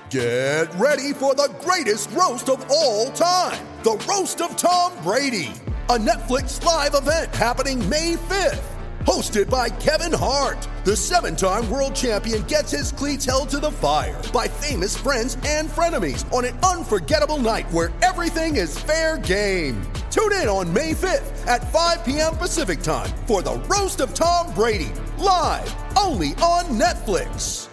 Get ready for the greatest roast of all time, the Roast of Tom Brady, a Netflix live event happening May 5th. Hosted by Kevin Hart, the 7-time world champion gets his cleats held to the fire by famous friends and frenemies on an unforgettable night where everything is fair game. Tune in on May 5th at 5 p.m. Pacific time for the Roast of Tom Brady, live only on Netflix.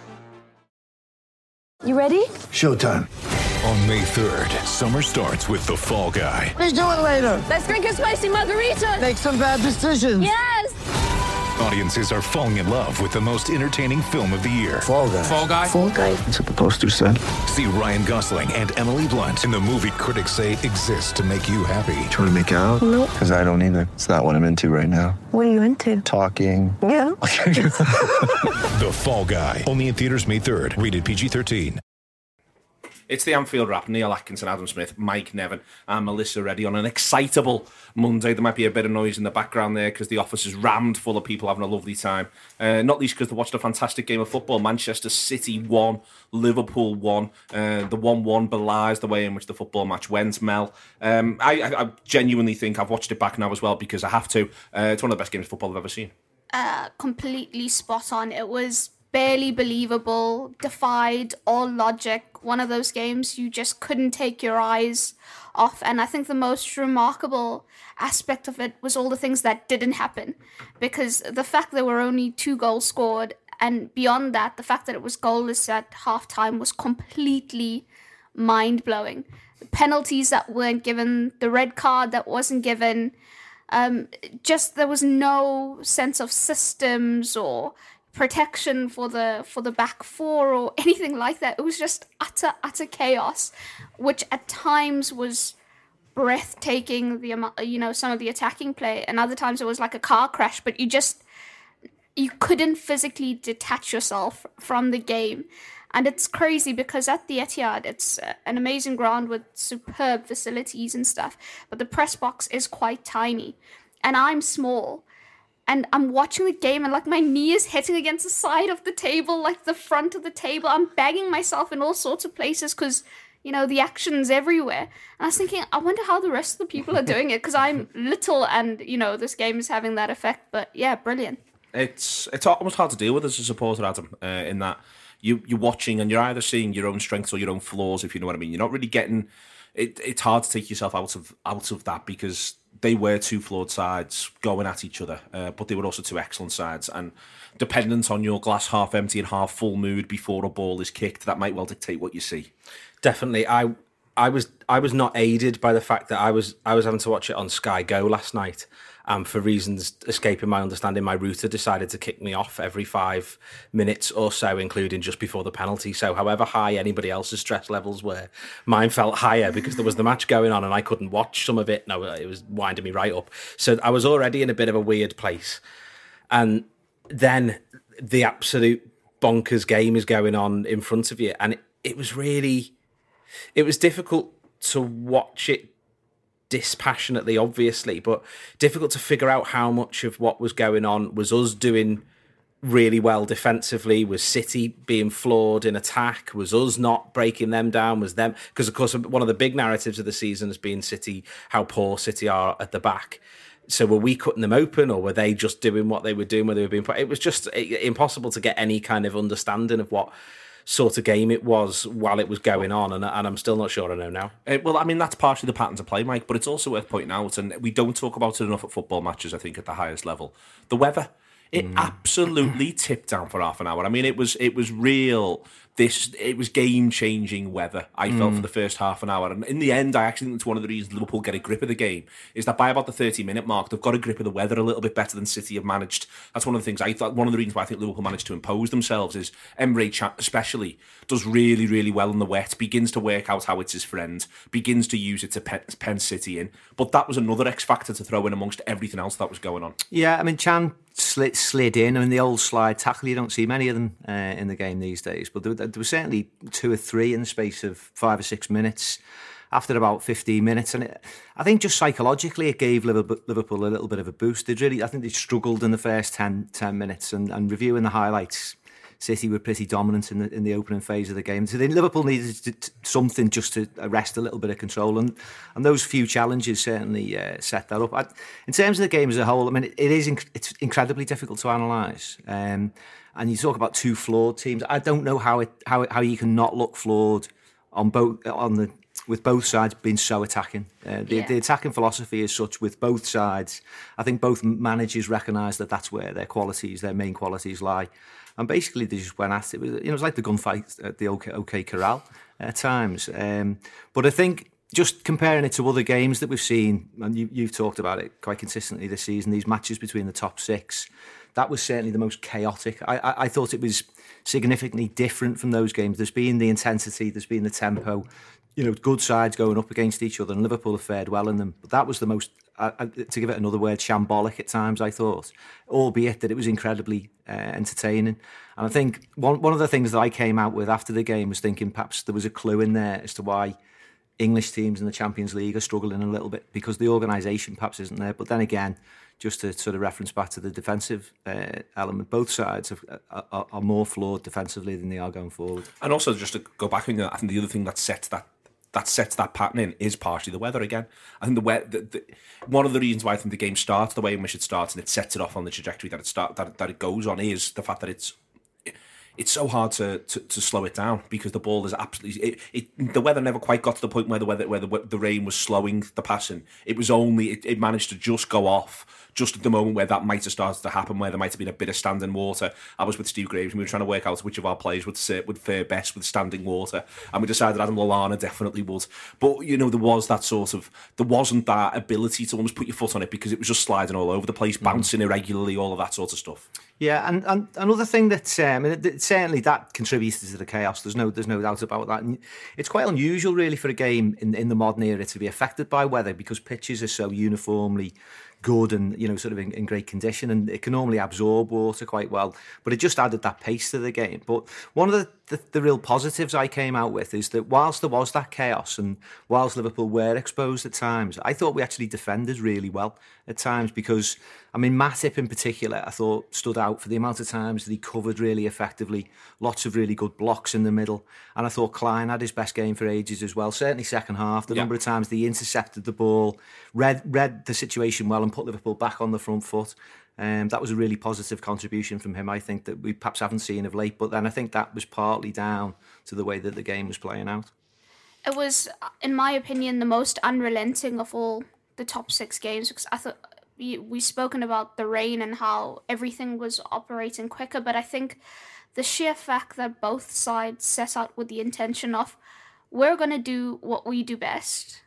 You ready? Showtime. On May 3rd, summer starts with The Fall Guy. Let's do it later. Let's drink a spicy margarita. Make some bad decisions. Yes! Audiences are falling in love with the most entertaining film of the year. Fall Guy. Fall Guy? Fall guy. That's what the poster said. See Ryan Gosling and Emily Blunt in the movie critics say exists to make you happy. Trying to make it out? Nope. Because I don't either. It's not what I'm into right now. What are you into? Talking. Yeah. The Fall Guy. Only in theaters May 3rd. Rated PG-13. It's the Anfield Wrap. Neil Atkinson, Adam Smith, Mike Nevin and Melissa Reddy on an excitable Monday. There might be a bit of noise in the background there because the office is rammed full of people having a lovely time. Not least because they watched a fantastic game of football. Manchester City won, Liverpool won. The 1-1 belies the way in which the football match went, Mel. I genuinely think I've watched it back now as well because I have to. It's one of the best games of football I've ever seen. Completely spot on. It was barely believable, defied all logic. One of those games you just couldn't take your eyes off. And I think the most remarkable aspect of it was all the things that didn't happen. Because the fact there were only 2 goals scored, and beyond that, the fact that it was goalless at halftime was completely mind-blowing. The penalties that weren't given, the red card that wasn't given, just there was no sense of systems or protection for the back four or anything like that. It was just utter chaos, which at times was breathtaking. Some of the attacking play, and other times it was like a car crash. But you couldn't physically detach yourself from the game, and it's crazy because at the Etihad, it's an amazing ground with superb facilities and stuff. But the press box is quite tiny, and I'm small. And I'm watching the game and, like, my knee is hitting against the side of the table, like the front of the table. I'm bagging myself in all sorts of places because, the action's everywhere. And I was thinking, I wonder how the rest of the people are doing it because I'm little and, this game is having that effect. But, yeah, brilliant. It's almost hard to deal with as a supporter, Adam, in that you're watching and you're either seeing your own strengths or your own flaws, if you know what I mean. You're not really getting... It's hard to take yourself out of that because they were 2 flawed sides going at each other, but they were also 2 excellent sides. And dependent on your glass half empty and half full mood before a ball is kicked, that might well dictate what you see. Definitely, I was not aided by the fact that I was having to watch it on Sky Go last night. For reasons escaping my understanding, my router decided to kick me off every 5 minutes or so, including just before the penalty. So however high anybody else's stress levels were, mine felt higher because there was the match going on and I couldn't watch some of it. No, it was winding me right up. So I was already in a bit of a weird place. And then the absolute bonkers game is going on in front of you. And it was difficult to watch it dispassionately, obviously, but difficult to figure out how much of what was going on was us doing really well defensively, was City being flawed in attack, was us not breaking them down, was them, because of course one of the big narratives of the season has been City, how poor City are at the back. So were we cutting them open, or were they just doing what they were doing where they were being put? It was just impossible to get any kind of understanding of what sort of game it was while it was going on, and I'm still not sure I know now. Well, I mean, that's partially the pattern to play, Mike, but it's also worth pointing out, and we don't talk about it enough at football matches, I think, at the highest level. The weather. It absolutely tipped down for half an hour. I mean, it was real. It was game-changing weather, I felt, for the first half an hour. And in the end, I actually think it's one of the reasons Liverpool get a grip of the game, is that by about the 30-minute mark, they've got a grip of the weather a little bit better than City have managed. That's one of the things I thought, one of the reasons why I think Liverpool managed to impose themselves is Emre Can especially does really, really well in the wet, begins to work out how it's his friend, begins to use it to pen City in. But that was another X factor to throw in amongst everything else that was going on. Yeah, I mean, Can slid in. I mean, the old slide tackle, you don't see many of them in the game these days, but there were certainly 2 or 3 in the space of 5 or 6 minutes after about 15 minutes. And I think just psychologically it gave Liverpool a little bit of a boost. I think they struggled in the first 10 minutes, and reviewing the highlights City were pretty dominant in the opening phase of the game. So then Liverpool needed something just to arrest a little bit of control, and those few challenges certainly set that up. In terms of the game as a whole, I mean, it's incredibly difficult to analyse. And you talk about two flawed teams. I don't know how you can not look flawed with both sides being so attacking. The attacking philosophy is such with both sides. I think both managers recognise that that's where their main qualities lie. And basically they just went at it. It was like the gunfight at the OK Corral at times. But I think just comparing it to other games that we've seen, and you've talked about it quite consistently this season, these matches between the top six, that was certainly the most chaotic. I thought it was significantly different from those games. There's been the intensity, there's been the tempo, good sides going up against each other, and Liverpool have fared well in them. But that was the most, to give it another word, shambolic at times, I thought, albeit that it was incredibly entertaining. And I think one of the things that I came out with after the game was thinking perhaps there was a clue in there as to why English teams in the Champions League are struggling a little bit, because the organisation perhaps isn't there. But then again, just to sort of reference back to the defensive element, both sides are more flawed defensively than they are going forward. And also, just to go back, I think the other thing that sets that pattern in is partially the weather again. I think one of the reasons why I think the game starts the way in which it starts and it sets it off on the trajectory that it goes on is the fact that it's so hard to slow it down, because the ball is absolutely... the weather never quite got to the point where the rain was slowing the passing. It was only... It managed to just go off just at the moment where that might have started to happen, where there might have been a bit of standing water. I was with Steve Graves and we were trying to work out which of our players would fare best with standing water, and we decided Adam Lallana definitely would. But, there was that sort of... There wasn't that ability to almost put your foot on it, because it was just sliding all over the place, bouncing irregularly, all of that sort of stuff. Yeah, and another thing that certainly that contributed to the chaos. There's no doubt about that. And it's quite unusual, really, for a game in the modern era to be affected by weather, because pitches are so uniformly good and sort of in great condition, and it can normally absorb water quite well. But it just added that pace to the game. But one of the real positives I came out with is that whilst there was that chaos and whilst Liverpool were exposed at times, I thought we actually defended really well at times, because Matip in particular I thought stood out for the amount of times that he covered really effectively. Lots of really good blocks in the middle, and I thought Klein had his best game for ages as well, certainly second half. The number of times they intercepted the ball, read the situation well and put Liverpool back on the front foot. That was a really positive contribution from him, I think, that we perhaps haven't seen of late. But then I think that was partly down to the way that the game was playing out. It was, in my opinion, the most unrelenting of all the top six games, because I thought we've spoken about the rain and how everything was operating quicker, but I think the sheer fact that both sides set out with the intention of, we're going to do what we do best,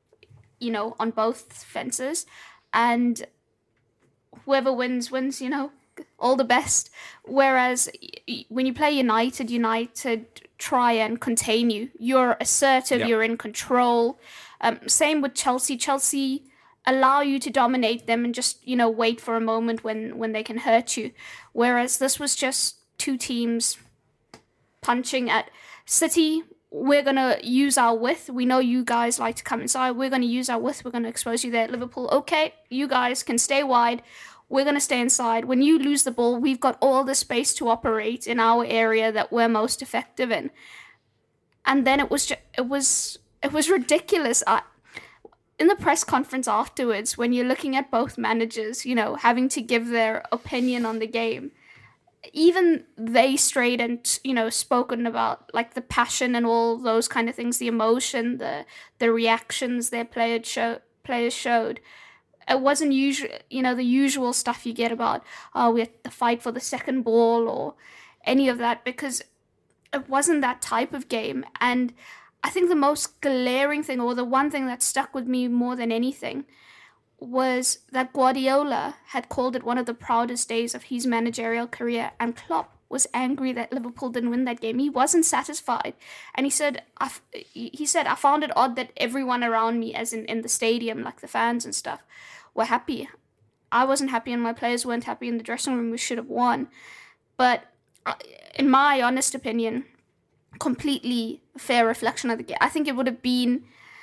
on both fences, and whoever wins, all the best. Whereas when you play United try and contain you. You're assertive, you're in control. Same with Chelsea. Chelsea allow you to dominate them and just, wait for a moment when they can hurt you. Whereas this was just two teams punching at City. We're going to use our width. We know you guys like to come inside. We're going to use our width. We're going to expose you there. Liverpool, okay, you guys can stay wide. We're going to stay inside. When you lose the ball, we've got all the space to operate in our area that we're most effective in. And then it was ridiculous. In the press conference afterwards, when you're looking at both managers, having to give their opinion on the game, even they strayed and, spoken about like the passion and all those kind of things, the emotion, the reactions their players showed. It wasn't the usual stuff you get about, we had to fight for the second ball or any of that, because it wasn't that type of game. And I think the most glaring thing, or the one thing that stuck with me more than anything, was that Guardiola had called it one of the proudest days of his managerial career, and Klopp was angry that Liverpool didn't win that game. He wasn't satisfied. And he said, I found it odd that everyone around me, as in the stadium, like the fans and stuff, were happy. I wasn't happy and my players weren't happy in the dressing room. We should have won. But in my honest opinion, completely fair reflection of the game. I think it would have been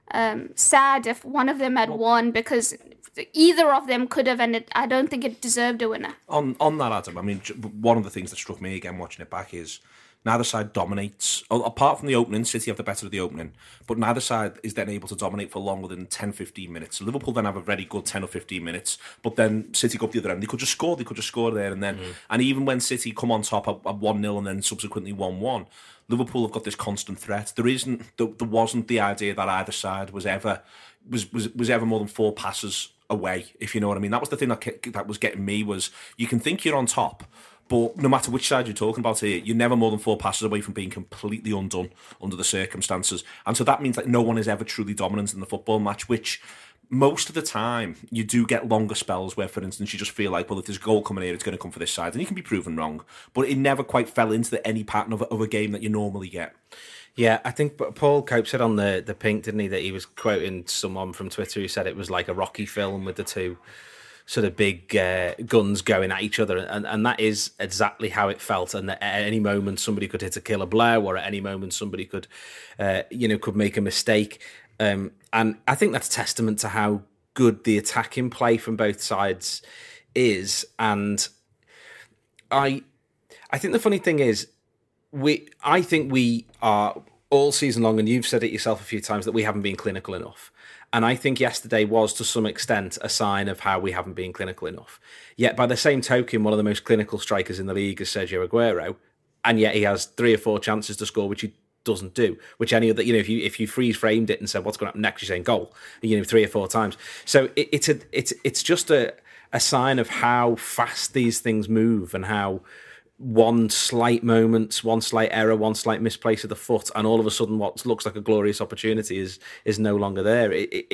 sad if one of them had won, because either of them could have, and I don't think it deserved a winner. On that, Adam, I mean, one of the things that struck me again watching it back is neither side dominates. Apart from the opening, City have the better of the opening, but neither side is then able to dominate for longer than 10-15 minutes. So Liverpool then have a very good 10 or 15 minutes, but then City go up the other end. They could just score there and then. And even when City come on top at 1-0 and then subsequently 1-1, Liverpool have got this constant threat. There wasn't the idea that either side was ever more than 4 passes away, if you know what I mean. That was the thing that was getting me, was you can think you're on top, but no matter which side you're talking about here, you're never more than 4 passes away from being completely undone under the circumstances. And so that means that no one is ever truly dominant in the football match, which most of the time you do get longer spells where, for instance, you just feel like, well, if there's a goal coming here, it's going to come for this side. And you can be proven wrong. But it never quite fell into any pattern of a game that you normally get. Yeah, I think Paul Cope said on the Pink, didn't he, that he was quoting someone from Twitter who said it was like a Rocky film with the two sort of big guns going at each other, and that is exactly how it felt. And at any moment somebody could hit a killer blow, or at any moment somebody could make a mistake. And I think that's testament to how good the attacking play from both sides is. And I think the funny thing is, I think we are all season long, and you've said it yourself a few times, that we haven't been clinical enough. And I think yesterday was, to some extent, a sign of how we haven't been clinical enough. Yet, by the same token, one of the most clinical strikers in the league is Sergio Aguero, and yet he has 3 or 4 chances to score, which he doesn't do. Which any other, if you freeze framed it and said what's going to happen next, you're saying goal, 3 or 4 times. So it's just a sign of how fast these things move, and how one slight moment, one slight error, one slight misplace of the foot, and all of a sudden what looks like a glorious opportunity is no longer there.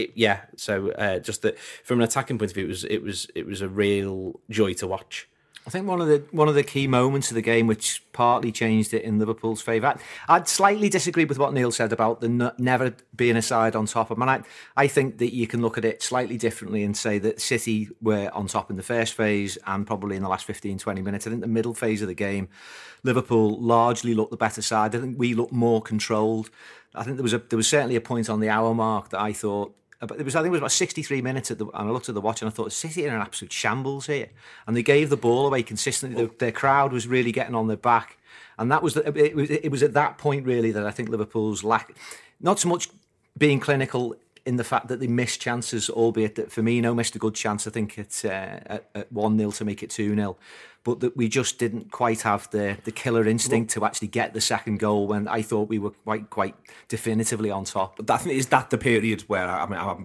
So just that, from an attacking point of view, it was a real joy to watch. I think one of the key moments of the game, which partly changed it in Liverpool's favour. I'd slightly disagree with what Neil said about the never being a side on top. I think that you can look at it slightly differently and say that City were on top in the first phase and probably in the last 15-20 minutes. I think the middle phase of the game, Liverpool largely looked the better side. I think we looked more controlled. I think there was certainly a point on the hour mark that I thought, I think it was about 63 minutes, and I looked at the watch and I thought, City are in an absolute shambles here. And they gave the ball away consistently. Their crowd was really getting on their back. And that was it was at that point, really, that I think Liverpool's lack, not so much being clinical in the fact that they missed chances, albeit that Firmino missed a good chance, I think, at 1-0 to make it 2-0. But that we just didn't quite have the killer instinct to actually get the second goal when I thought we were quite definitively on top. But is that the period where I want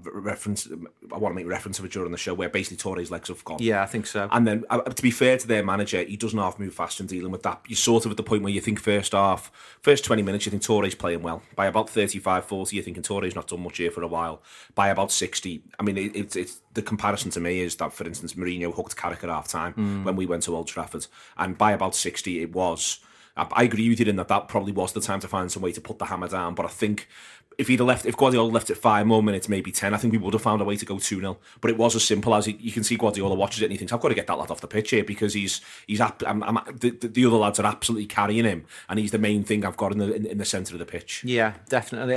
to make reference of it during the show, where basically Torre's legs have gone? Yeah, I think so. And then, to be fair to their manager, he doesn't half move fast in dealing with that. You're sort of at the point where you think first 20 minutes, you think Torre's playing well. By about 35-40, you're thinking Torre's not done much here for a while. By about 60, I mean, it's the comparison to me is that, for instance, Mourinho hooked Carrick at half-time when we went to Old Trafford. And by about 60, it was... I agree with you in that probably was the time to find some way to put the hammer down. But I think if Guardiola left it 5 more minutes, maybe 10, I think we would have found a way to go 2-0. But it was as simple as you can see Guardiola watches it and he thinks, I've got to get that lad off the pitch here, because the other lads are absolutely carrying him, and he's the main thing I've got in the centre of the pitch. Yeah, definitely.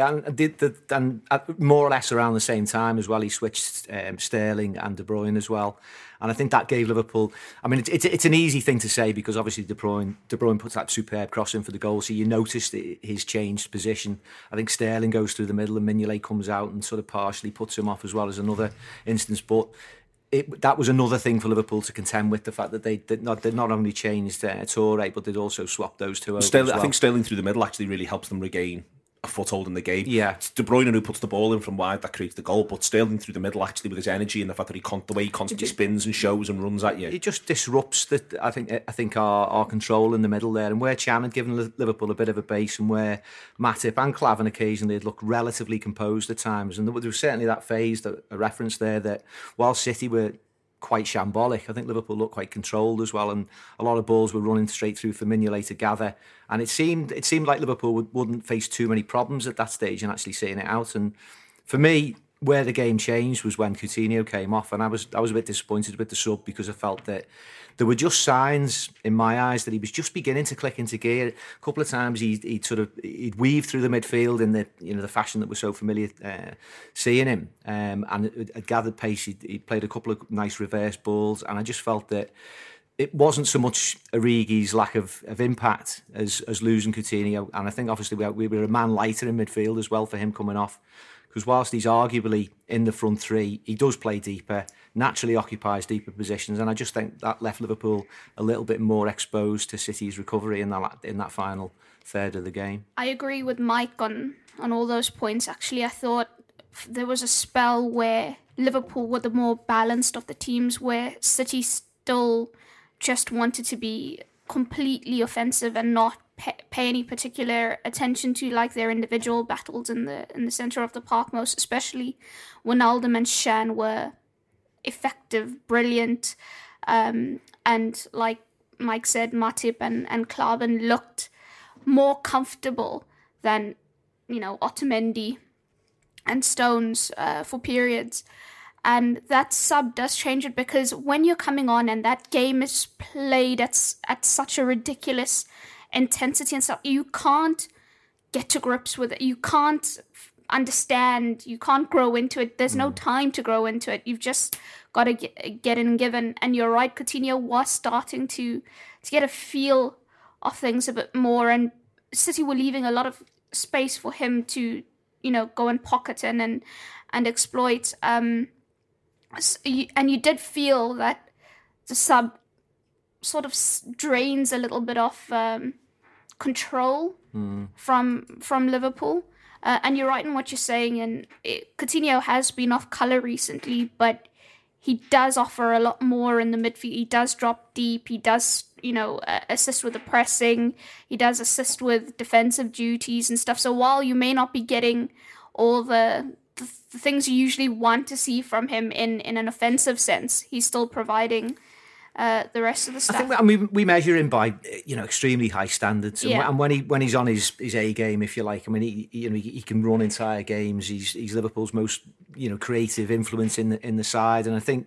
And more or less around the same time as well, he switched Sterling and De Bruyne as well. And I think that gave Liverpool... I mean, it's an easy thing to say because obviously De Bruyne puts that superb cross in for the goal, so you noticed his changed position. I think Sterling goes through the middle and Mignolet comes out and sort of partially puts him off as well as another instance. But that was another thing for Liverpool to contend with, the fact that they'd not only changed Toure, but they'd also swapped those two over as well. I think Sterling through the middle actually really helps them regain a foothold in the game. Yeah, it's De Bruyne who puts the ball in from wide that creates the goal, but Sterling through the middle actually with his energy and the fact that the way he constantly spins and shows and runs at you, it just disrupts I think our control in the middle there. And where Can had given Liverpool a bit of a base, and where Matip and Klavan occasionally had looked relatively composed at times, and there was certainly that phase, a reference there, that while City were quite shambolic, I think Liverpool looked quite controlled as well, and a lot of balls were running straight through for Mignolet to gather, and it seemed like Liverpool wouldn't face too many problems at that stage and actually seeing it out. And for me, where the game changed was when Coutinho came off, and I was a bit disappointed with the sub, because I felt that there were just signs in my eyes that he was just beginning to click into gear. A couple of times he'd weave through the midfield in the fashion that was so familiar seeing him, and had gathered pace. He played a couple of nice reverse balls, and I just felt that it wasn't so much Origi's lack of impact as losing Coutinho. And I think obviously we were a man lighter in midfield as well for him coming off. Because whilst he's arguably in the front three, he does play deeper, naturally occupies deeper positions. And I just think that left Liverpool a little bit more exposed to City's recovery in that final third of the game. I agree with Mike on all those points. Actually, I thought there was a spell where Liverpool were the more balanced of the teams, where City still just wanted to be completely offensive and not pay any particular attention to like their individual battles in the center of the park. Most especially Wijnaldum and Can were effective, brilliant, and like Mike said, Matip and Klavan looked more comfortable than Otamendi and Stones for periods. And that sub does change it, because when you're coming on and that game is played at such a ridiculous intensity and stuff, you can't get to grips with it. You can't understand. You can't grow into it. There's no time to grow into it. You've just got to get in and given. And you're right, Coutinho was starting to get a feel of things a bit more, and City were leaving a lot of space for him to, go and pocket in and exploit. And you did feel that the sub sort of drains a little bit of control from Liverpool. And you're right in what you're saying. And Coutinho has been off colour recently, but he does offer a lot more in the midfield. He does drop deep. He does, assist with the pressing. He does assist with defensive duties and stuff. So while you may not be getting all the things you usually want to see from him in an offensive sense, he's still providing the rest of the stuff. I think we measure him by extremely high standards, and when he's on his A game, if you like. I mean, he can run entire games. He's Liverpool's most creative influence in the side, and I think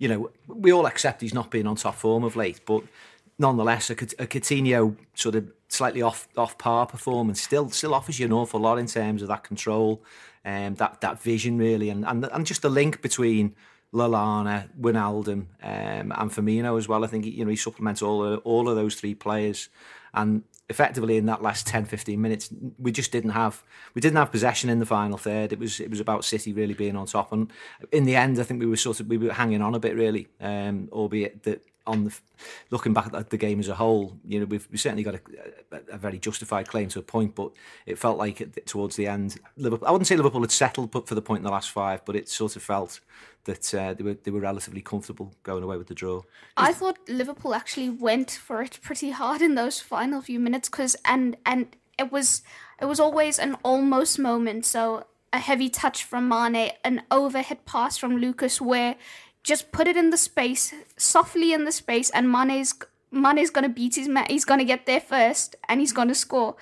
we all accept he's not been on top form of late, but nonetheless, a Coutinho sort of slightly off par performance still offers you an awful lot in terms of that control, that vision really, and just the link between Lallana, Wijnaldum, and Firmino as well. I think he supplements all of those three players, and effectively in that last 10-15 minutes, we didn't have possession in the final third. It was about City really being on top, and in the end, I think we were hanging on a bit really, albeit that looking back at the game as a whole, we've certainly got a very justified claim to a point, but it felt like towards the end, Liverpool, I wouldn't say Liverpool had settled for the point in the last five, but it sort of felt that they were relatively comfortable going away with the draw. I thought Liverpool actually went for it pretty hard in those final few minutes, because and it was always an almost moment. So a heavy touch from Mane, an overhead pass from Lucas, where just put it in the space, softly in the space, and Mane's going to beat his man. He's going to get there first, and he's going to score.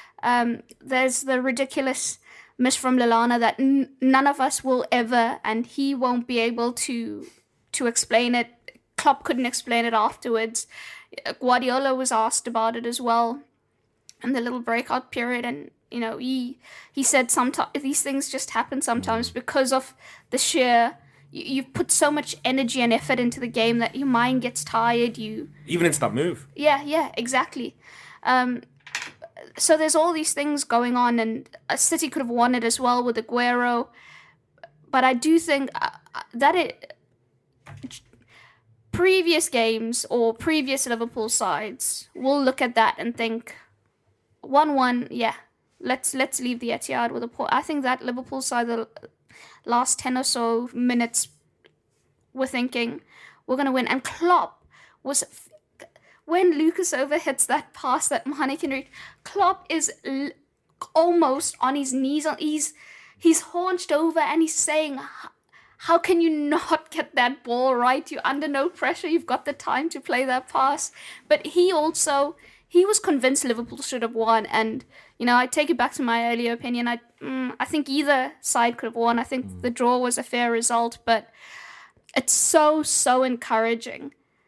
There's the ridiculous miss from Lallana that none of us will ever, and he won't be able to explain it. Klopp couldn't explain it afterwards. Guardiola was asked about it as well in the little breakout period, and he said sometimes these things just happen sometimes because of the sheer. You've put so much energy and effort into the game that your mind gets tired. Even into that move. Yeah, exactly. So there's all these things going on, and City could have won it as well with Aguero. But I do think that previous games or previous Liverpool sides will look at that and think 1-1. Yeah, let's leave the Etihad with a point. I think that Liverpool side, the last 10 or so minutes, we're thinking we're going to win. And Klopp was, when Lucas overhits that pass that Mane can reach, Klopp is almost on his knees. He's haunched over and he's saying, how can you not get that ball right? You're under no pressure. You've got the time to play that pass. But he was convinced Liverpool should have won. And, I take it back to my earlier opinion. I think either side could have won. I think the draw was a fair result, but it's so encouraging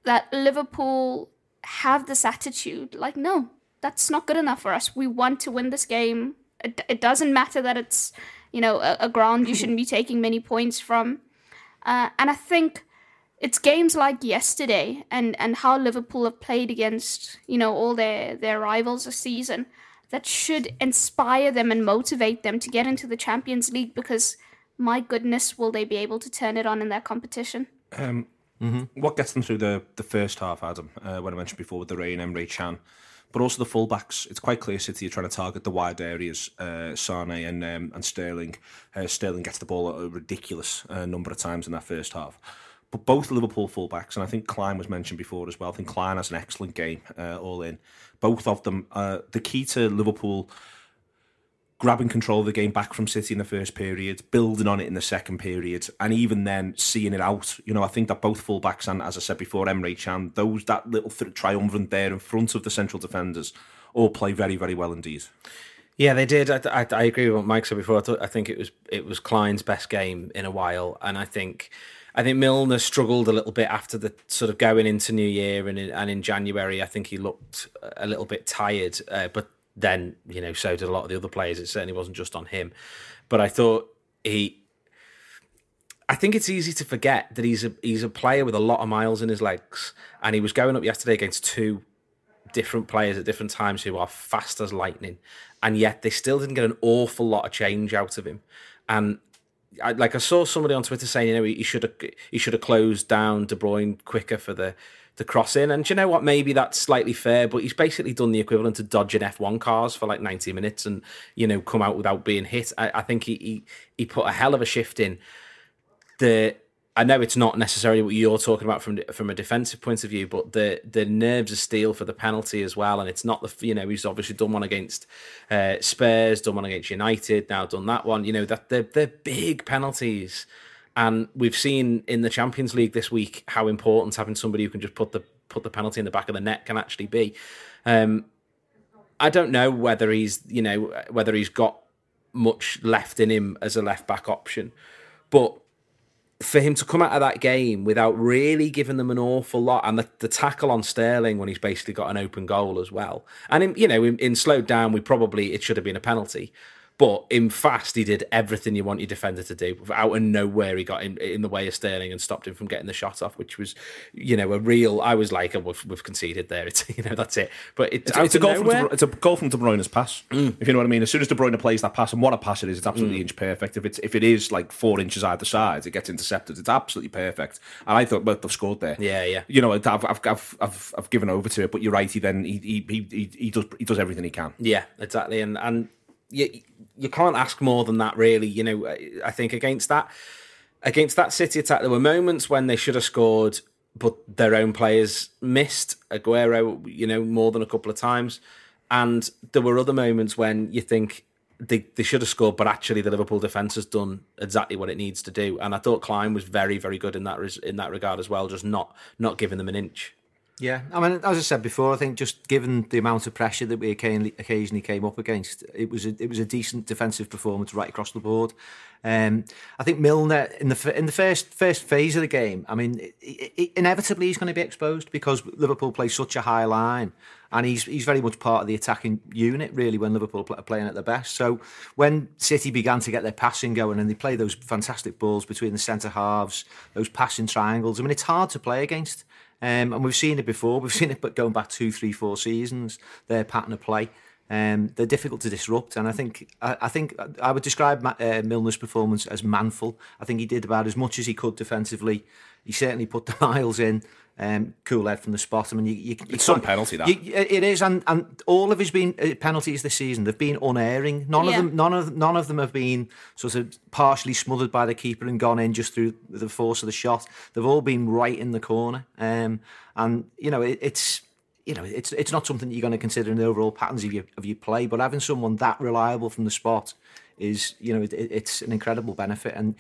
that Liverpool have this attitude, like, no, that's not good enough for us. We want to win this game. It doesn't matter that it's, a ground you shouldn't be taking many points from. And I think it's games like yesterday and how Liverpool have played against, all their rivals this season that should inspire them and motivate them to get into the Champions League, because my goodness, will they be able to turn it on in their competition? What gets them through the first half, Adam, when I mentioned before with the rain, Emre Can, but also the fullbacks. It's quite clear City are trying to target the wide areas, Sane and Sterling. Sterling gets the ball a ridiculous number of times in that first half. But both Liverpool fullbacks, and I think Klein was mentioned before as well, I think Klein has an excellent game all in. Both of them, the key to Liverpool grabbing control of the game back from City in the first period, building on it in the second period, and even then seeing it out. I think that both fullbacks and, as I said before, Emre Can, that little triumvirate there in front of the central defenders, all play very, very well indeed. Yeah, they did. I agree with what Mike said before. I think it was Klein's best game in a while, and I think Milner struggled a little bit after the sort of going into New Year and in January. I think he looked a little bit tired, but then, so did a lot of the other players. It certainly wasn't just on him. But I thought I think it's easy to forget that he's a player with a lot of miles in his legs, and he was going up yesterday against two different players at different times who are fast as lightning, and yet they still didn't get an awful lot of change out of him. And I saw somebody on Twitter saying, he should have closed down De Bruyne quicker for the cross in. And do you know what? Maybe that's slightly fair, but he's basically done the equivalent of dodging F1 cars for like 90 minutes and, come out without being hit. I think he put a hell of a shift in. I know it's not necessarily what you're talking about from a defensive point of view, but the nerves of steel for the penalty as well. And it's not he's obviously done one against Spurs, done one against United, now done that one. That they're big penalties. And we've seen in the Champions League this week how important having somebody who can just put the penalty in the back of the net can actually be. I don't know whether he's got much left in him as a left back option, but for him to come out of that game without really giving them an awful lot, and the tackle on Sterling when he's basically got an open goal as well, and in slowed down, it should have been a penalty. But in fast, he did everything you want your defender to do. Out of nowhere, he got in the way of Sterling and stopped him from getting the shot off, which was, a real. I was like, we've conceded there. It's that's it. But it's a goal it's a goal from De Bruyne's pass. If you know what I mean. As soon as De Bruyne plays that pass, and what a pass it is, it's absolutely inch perfect. If it is like 4 inches either side, it gets intercepted. It's absolutely perfect. And I thought, well, they've scored there. Yeah. I've given over to it. But you're right. He does everything he can. Yeah, exactly. And you can't ask more than that, really. I think against that City attack, there were moments when they should have scored, but their own players missed. Aguero, more than a couple of times. And there were other moments when you think they should have scored, but actually the Liverpool defence has done exactly what it needs to do. And I thought Klein was very, very good in that regard as well, just not giving them an inch. Yeah, I mean, as I said before, I think just given the amount of pressure that we occasionally came up against, it was a decent defensive performance right across the board. I think Milner in the first phase of the game, I mean, inevitably he's going to be exposed because Liverpool play such a high line, and he's very much part of the attacking unit really when Liverpool are playing at their best. So when City began to get their passing going and they play those fantastic balls between the centre halves, those passing triangles, I mean, it's hard to play against. And we've seen it before. We've seen it, but going back 2, 3, 4 seasons, their pattern of play, they're difficult to disrupt. And I think I would describe Milner's performance as manful. I think he did about as much as he could defensively. He certainly put the miles in. Cool head from the spot. I mean, it's some penalty that it is, and all of his penalties this season, they've been unerring. None of them have been sort of partially smothered by the keeper and gone in just through the force of the shot. They've all been right in the corner, and it's not something that you're going to consider in the overall patterns of your play. But having someone that reliable from the spot is, it's an incredible benefit. And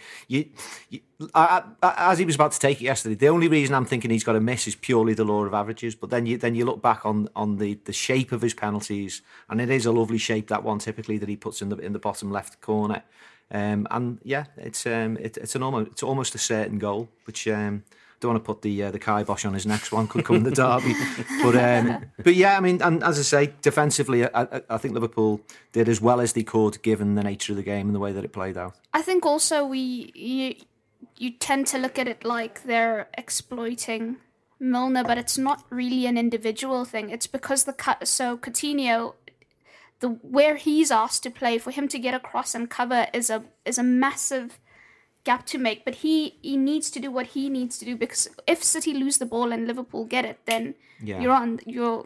as he was about to take it yesterday, the only reason I'm thinking he's got to miss is purely the law of averages. But then you look back on the shape of his penalties, and it is a lovely shape, that one typically that he puts in the bottom left corner. And yeah, it's almost a certain goal, which don't want to put the kibosh on his next one. Could come in the derby, but yeah, I mean, and as I say, defensively, I think Liverpool did as well as they could, given the nature of the game and the way that it played out. I think also you tend to look at it like they're exploiting Milner, but it's not really an individual thing. It's because Coutinho, where he's asked to play, for him to get across and cover is a massive gap to make. But he needs to do what he needs to do, because if City lose the ball and Liverpool get it, then you're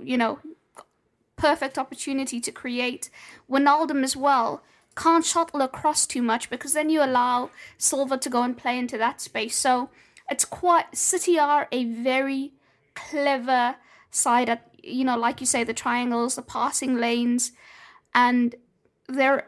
perfect opportunity to create. Wijnaldum as well can't shuttle across too much, because then you allow Silva to go and play into that space. So City are a very clever side at, like you say, the triangles, the passing lanes, and they're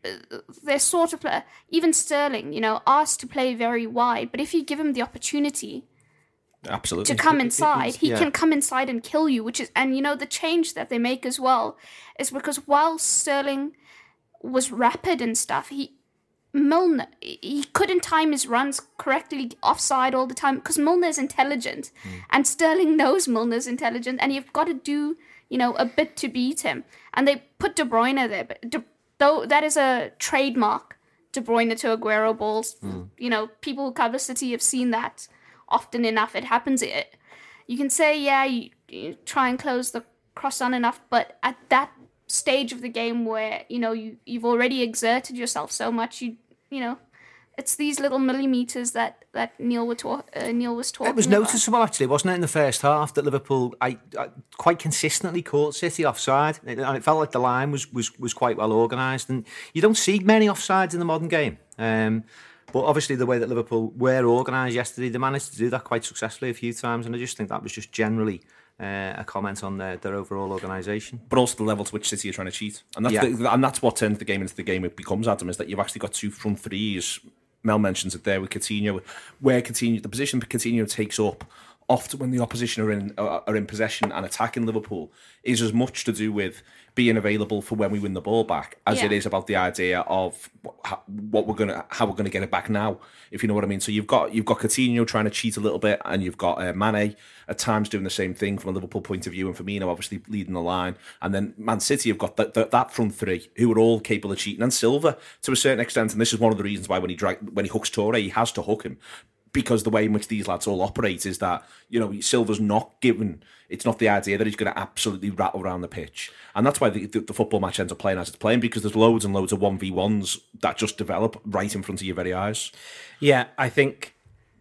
sort of, even Sterling, asked to play very wide, but if you give him the opportunity absolutely to come inside, he can come inside and kill you, and the change that they make as well is because while Sterling was rapid and stuff, Milner, he couldn't time his runs correctly offside all the time, because Milner's intelligent, and Sterling knows Milner's intelligent, and you've got to do, a bit to beat him. And they put De Bruyne there, but though that is a trademark, De Bruyne to Aguero balls. People who cover City have seen that often enough. It happens. You can say, you try and close the cross on enough, but at that stage of the game where you've already exerted yourself so much, it's these little millimeters that Neil was talking It was noticeable, actually, wasn't it, in the first half, that Liverpool I quite consistently caught City offside, and it felt like the line was quite well organised, and you don't see many offsides in the modern game. But obviously, the way that Liverpool were organised yesterday, they managed to do that quite successfully a few times, and I just think that was just generally a comment on their overall organisation. But also the level to which City are trying to cheat. And that's what turns the game into the game it becomes, Adam, is that you've actually got two front threes. Mel mentions it there with Coutinho, where the position that Coutinho takes up often when the opposition are in possession and attacking Liverpool is as much to do with being available for when we win the ball back as it is about the idea of how we're gonna get it back now, if you know what I mean. So you've got Coutinho trying to cheat a little bit, and you've got Mane at times doing the same thing from a Liverpool point of view, and Firmino obviously leading the line, and then Man City have got that front three who are all capable of cheating, and Silva to a certain extent. And this is one of the reasons why when he hooks Toure, he has to hook him, because the way in which these lads all operate is that, Silva's not given, it's not the idea that he's going to absolutely rattle around the pitch. And that's why the football match ends up playing as it's playing, because there's loads and loads of 1v1s that just develop right in front of your very eyes. Yeah, I think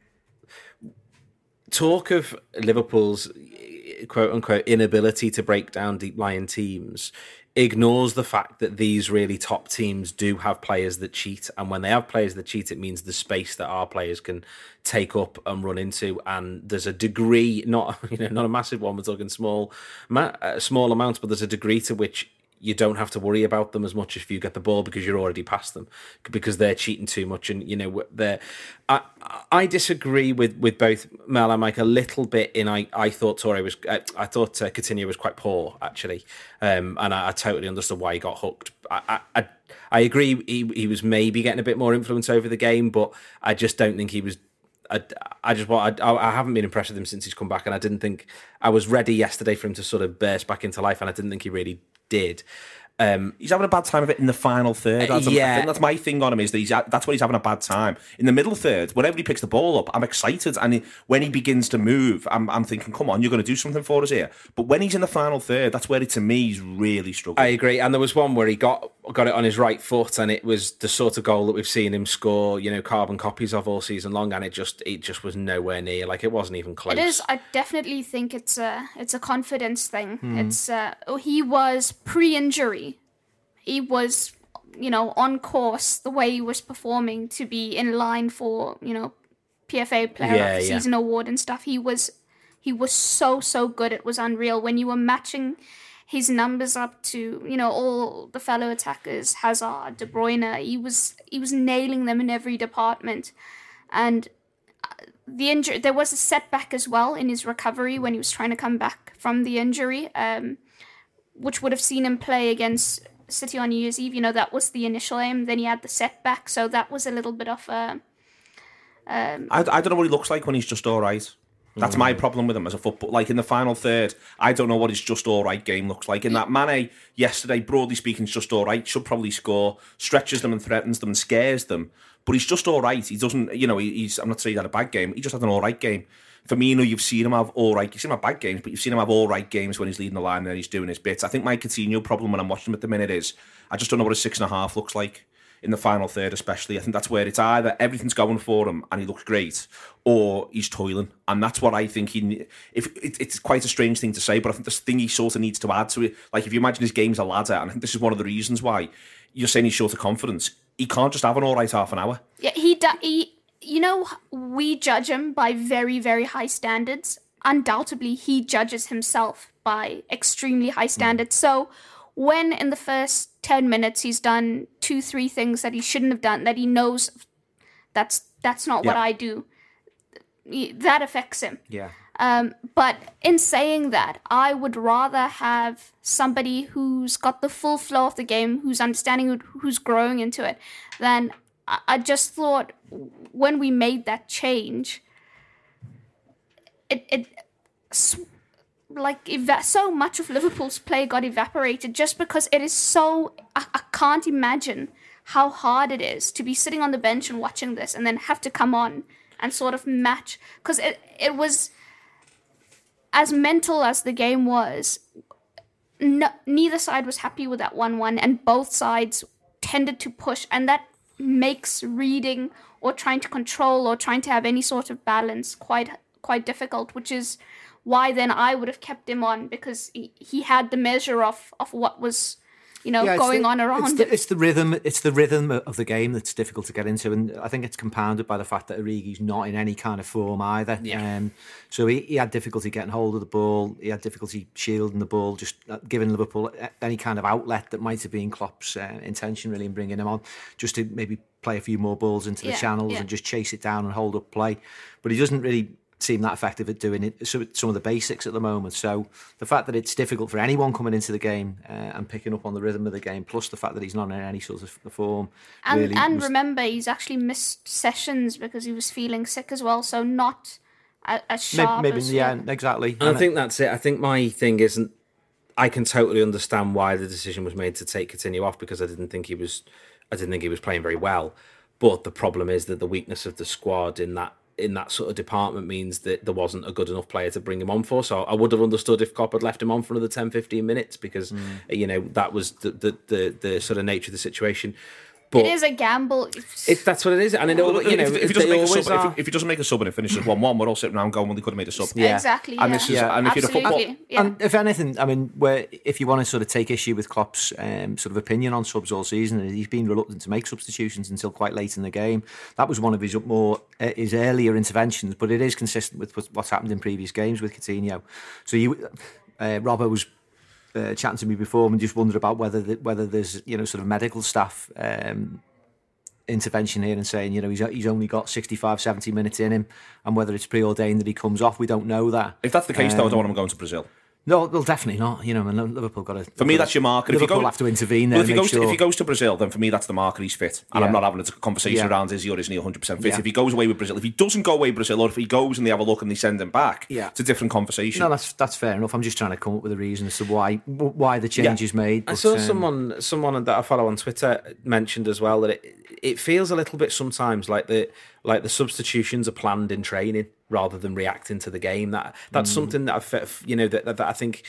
talk of Liverpool's quote-unquote inability to break down deep-lying teams ignores the fact that these really top teams do have players that cheat, and when they have players that cheat, it means the space that our players can take up and run into, and there's a degree, not a massive one, we're talking small amounts, but there's a degree to which you don't have to worry about them as much if you get the ball, because you're already past them, because they're cheating too much. And I disagree with both Mel and Mike a little bit. I thought Coutinho was quite poor, actually, and I totally understood why he got hooked. I agree he was maybe getting a bit more influence over the game, but I just don't think he was. I haven't been impressed with him since he's come back, and I didn't think I was ready yesterday for him to sort of burst back into life, and I didn't think he really did. He's having a bad time of it in the final third. I think that's my thing on him, is that that's what he's having a bad time. In the middle third, whenever he picks the ball up, I'm excited, and when he begins to move, I'm thinking, come on, you're going to do something for us here. But when he's in the final third, that's where to me he's really struggling. I agree, and there was one where he got it on his right foot, and it was the sort of goal that we've seen him score, carbon copies of all season long, and it just was nowhere near, like it wasn't even close. It is. I definitely think it's a confidence thing. It's he was pre-injury. He was, on course, the way he was performing, to be in line for, PFA Player of the Season award and stuff. He was so good. It was unreal. When you were matching his numbers up to, all the fellow attackers, Hazard, De Bruyne, he was nailing them in every department. And the injury, there was a setback as well in his recovery when he was trying to come back from the injury, which would have seen him play against City on New Year's Eve. That was the initial aim. Then he had the setback, so that was a little bit of a. I don't know what he looks like when he's just all right. That's my problem with him as a football. Like in the final third, I don't know what his just all right game looks like. In that Mane yesterday, broadly speaking, is just all right. Should probably score, stretches them and threatens them and scares them. But he's just all right. He doesn't, he's. I'm not saying he had a bad game. He just had an all right game. Firmino, you've seen him have all right. You've seen him have bad games, but you've seen him have all right games when he's leading the line and he's doing his bits. I think my Coutinho problem when I'm watching him at the minute is I just don't know what a 6.5 looks like. In the final third especially. I think that's where it's either everything's going for him and he looks great, or he's toiling. And that's what I think it's quite a strange thing to say, but I think this thing he sort of needs to add to it. Like if you imagine his game's a ladder, and I think this is one of the reasons why you're saying he's short of confidence, he can't just have an all right half an hour. Yeah, he we judge him by very, very high standards. Undoubtedly, he judges himself by extremely high standards. So when in the first 10 minutes he's done 2-3 things that he shouldn't have done, that he knows that's not what I do, that affects him. Yeah. But in saying that, I would rather have somebody who's got the full flow of the game, who's understanding, who's growing into it, than I just thought when we made that change, so much of Liverpool's play got evaporated just because it is so... I can't imagine how hard it is to be sitting on the bench and watching this and then have to come on and sort of match. Because it was... As mental as the game was, neither side was happy with that 1-1 and both sides tended to push, and that makes reading or trying to control or trying to have any sort of balance quite difficult, which is why then I would have kept him on, because he had the measure of what was, going on around him. It's the rhythm of the game that's difficult to get into, and I think it's compounded by the fact that Origi's not in any kind of form either. Yeah. So he had difficulty getting hold of the ball. He had difficulty shielding the ball, just giving Liverpool any kind of outlet that might have been Klopp's intention really in bringing him on, just to maybe play a few more balls into the channels and just chase it down and hold up play. But he doesn't really seem that effective at doing it. So some of the basics at the moment. So the fact that it's difficult for anyone coming into the game and picking up on the rhythm of the game, plus the fact that he's not in any sort of form. And remember, he's actually missed sessions because he was feeling sick as well. So not as sharp. Maybe exactly. And I think that's it. I think my thing isn't. I can totally understand why the decision was made to take Coutinho off, because I didn't think he was playing very well. But the problem is that the weakness of the squad in that sort of department means that there wasn't a good enough player to bring him on for. So I would have understood if Klopp had left him on for another 10-15 minutes, because that was the sort of nature of the situation. But it is a gamble. That's what it is, and if he doesn't make a sub and it finishes 1-1, we're all sitting around going, "Well, he could have made a sub." Yeah. Exactly. And this is, and if you're a football, and if anything, I mean, if you want to sort of take issue with Klopp's sort of opinion on subs all season, he's been reluctant to make substitutions until quite late in the game. That was one of his earlier interventions, but it is consistent with what's happened in previous games with Coutinho. So Robert was chatting to me before and just wondered about whether there's sort of medical staff intervention here and saying he's only got 65-70 minutes in him, and whether it's preordained that he comes off. We don't know that. If that's the case, though, I don't want him going to Brazil. No, well, definitely not. And Liverpool got to. For me, that's your marker. Liverpool have to intervene there. If he goes to Brazil, then for me, that's the marker he's fit. And I'm not having a conversation around is he or isn't he 100% fit. Yeah. If he goes away with Brazil, if he doesn't go away with Brazil, or if he goes and they have a look and they send him back, it's a different conversation. No, that's fair enough. I'm just trying to come up with a reason as to why the change is made. But, I saw someone that I follow on Twitter mentioned as well that it feels a little bit sometimes like the substitutions are planned in training rather than reacting to the game. That's something that that I think.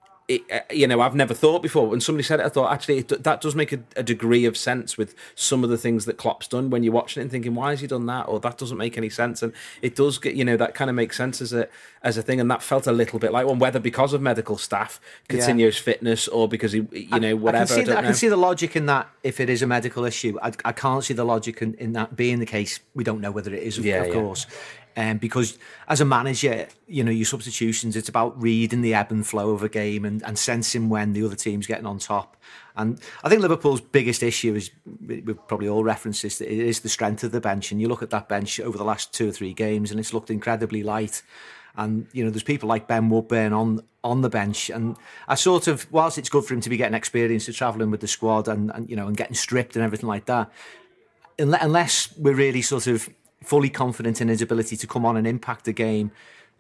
I've never thought before. When somebody said it, I thought actually that does make a degree of sense with some of the things that Klopp's done. When you're watching it and thinking, why has he done that? Or that doesn't make any sense. And it does get, that kind of makes sense as a thing. And that felt a little bit like one, whether because of medical staff, Coutinho's fitness, or because he, whatever. I can see the logic in that if it is a medical issue. I can't see the logic in that being the case. We don't know whether it is, of course. Because as a manager, your substitutions, it's about reading the ebb and flow of a game and sensing when the other team's getting on top. And I think Liverpool's biggest issue is, we've probably all referenced this, it is the strength of the bench. And you look at that bench over the last 2 or 3 games and it's looked incredibly light. And, there's people like Ben Woodburn on the bench. And I sort of, whilst it's good for him to be getting experience of travelling with the squad and getting stripped and everything like that, unless we're really sort of fully confident in his ability to come on and impact the game,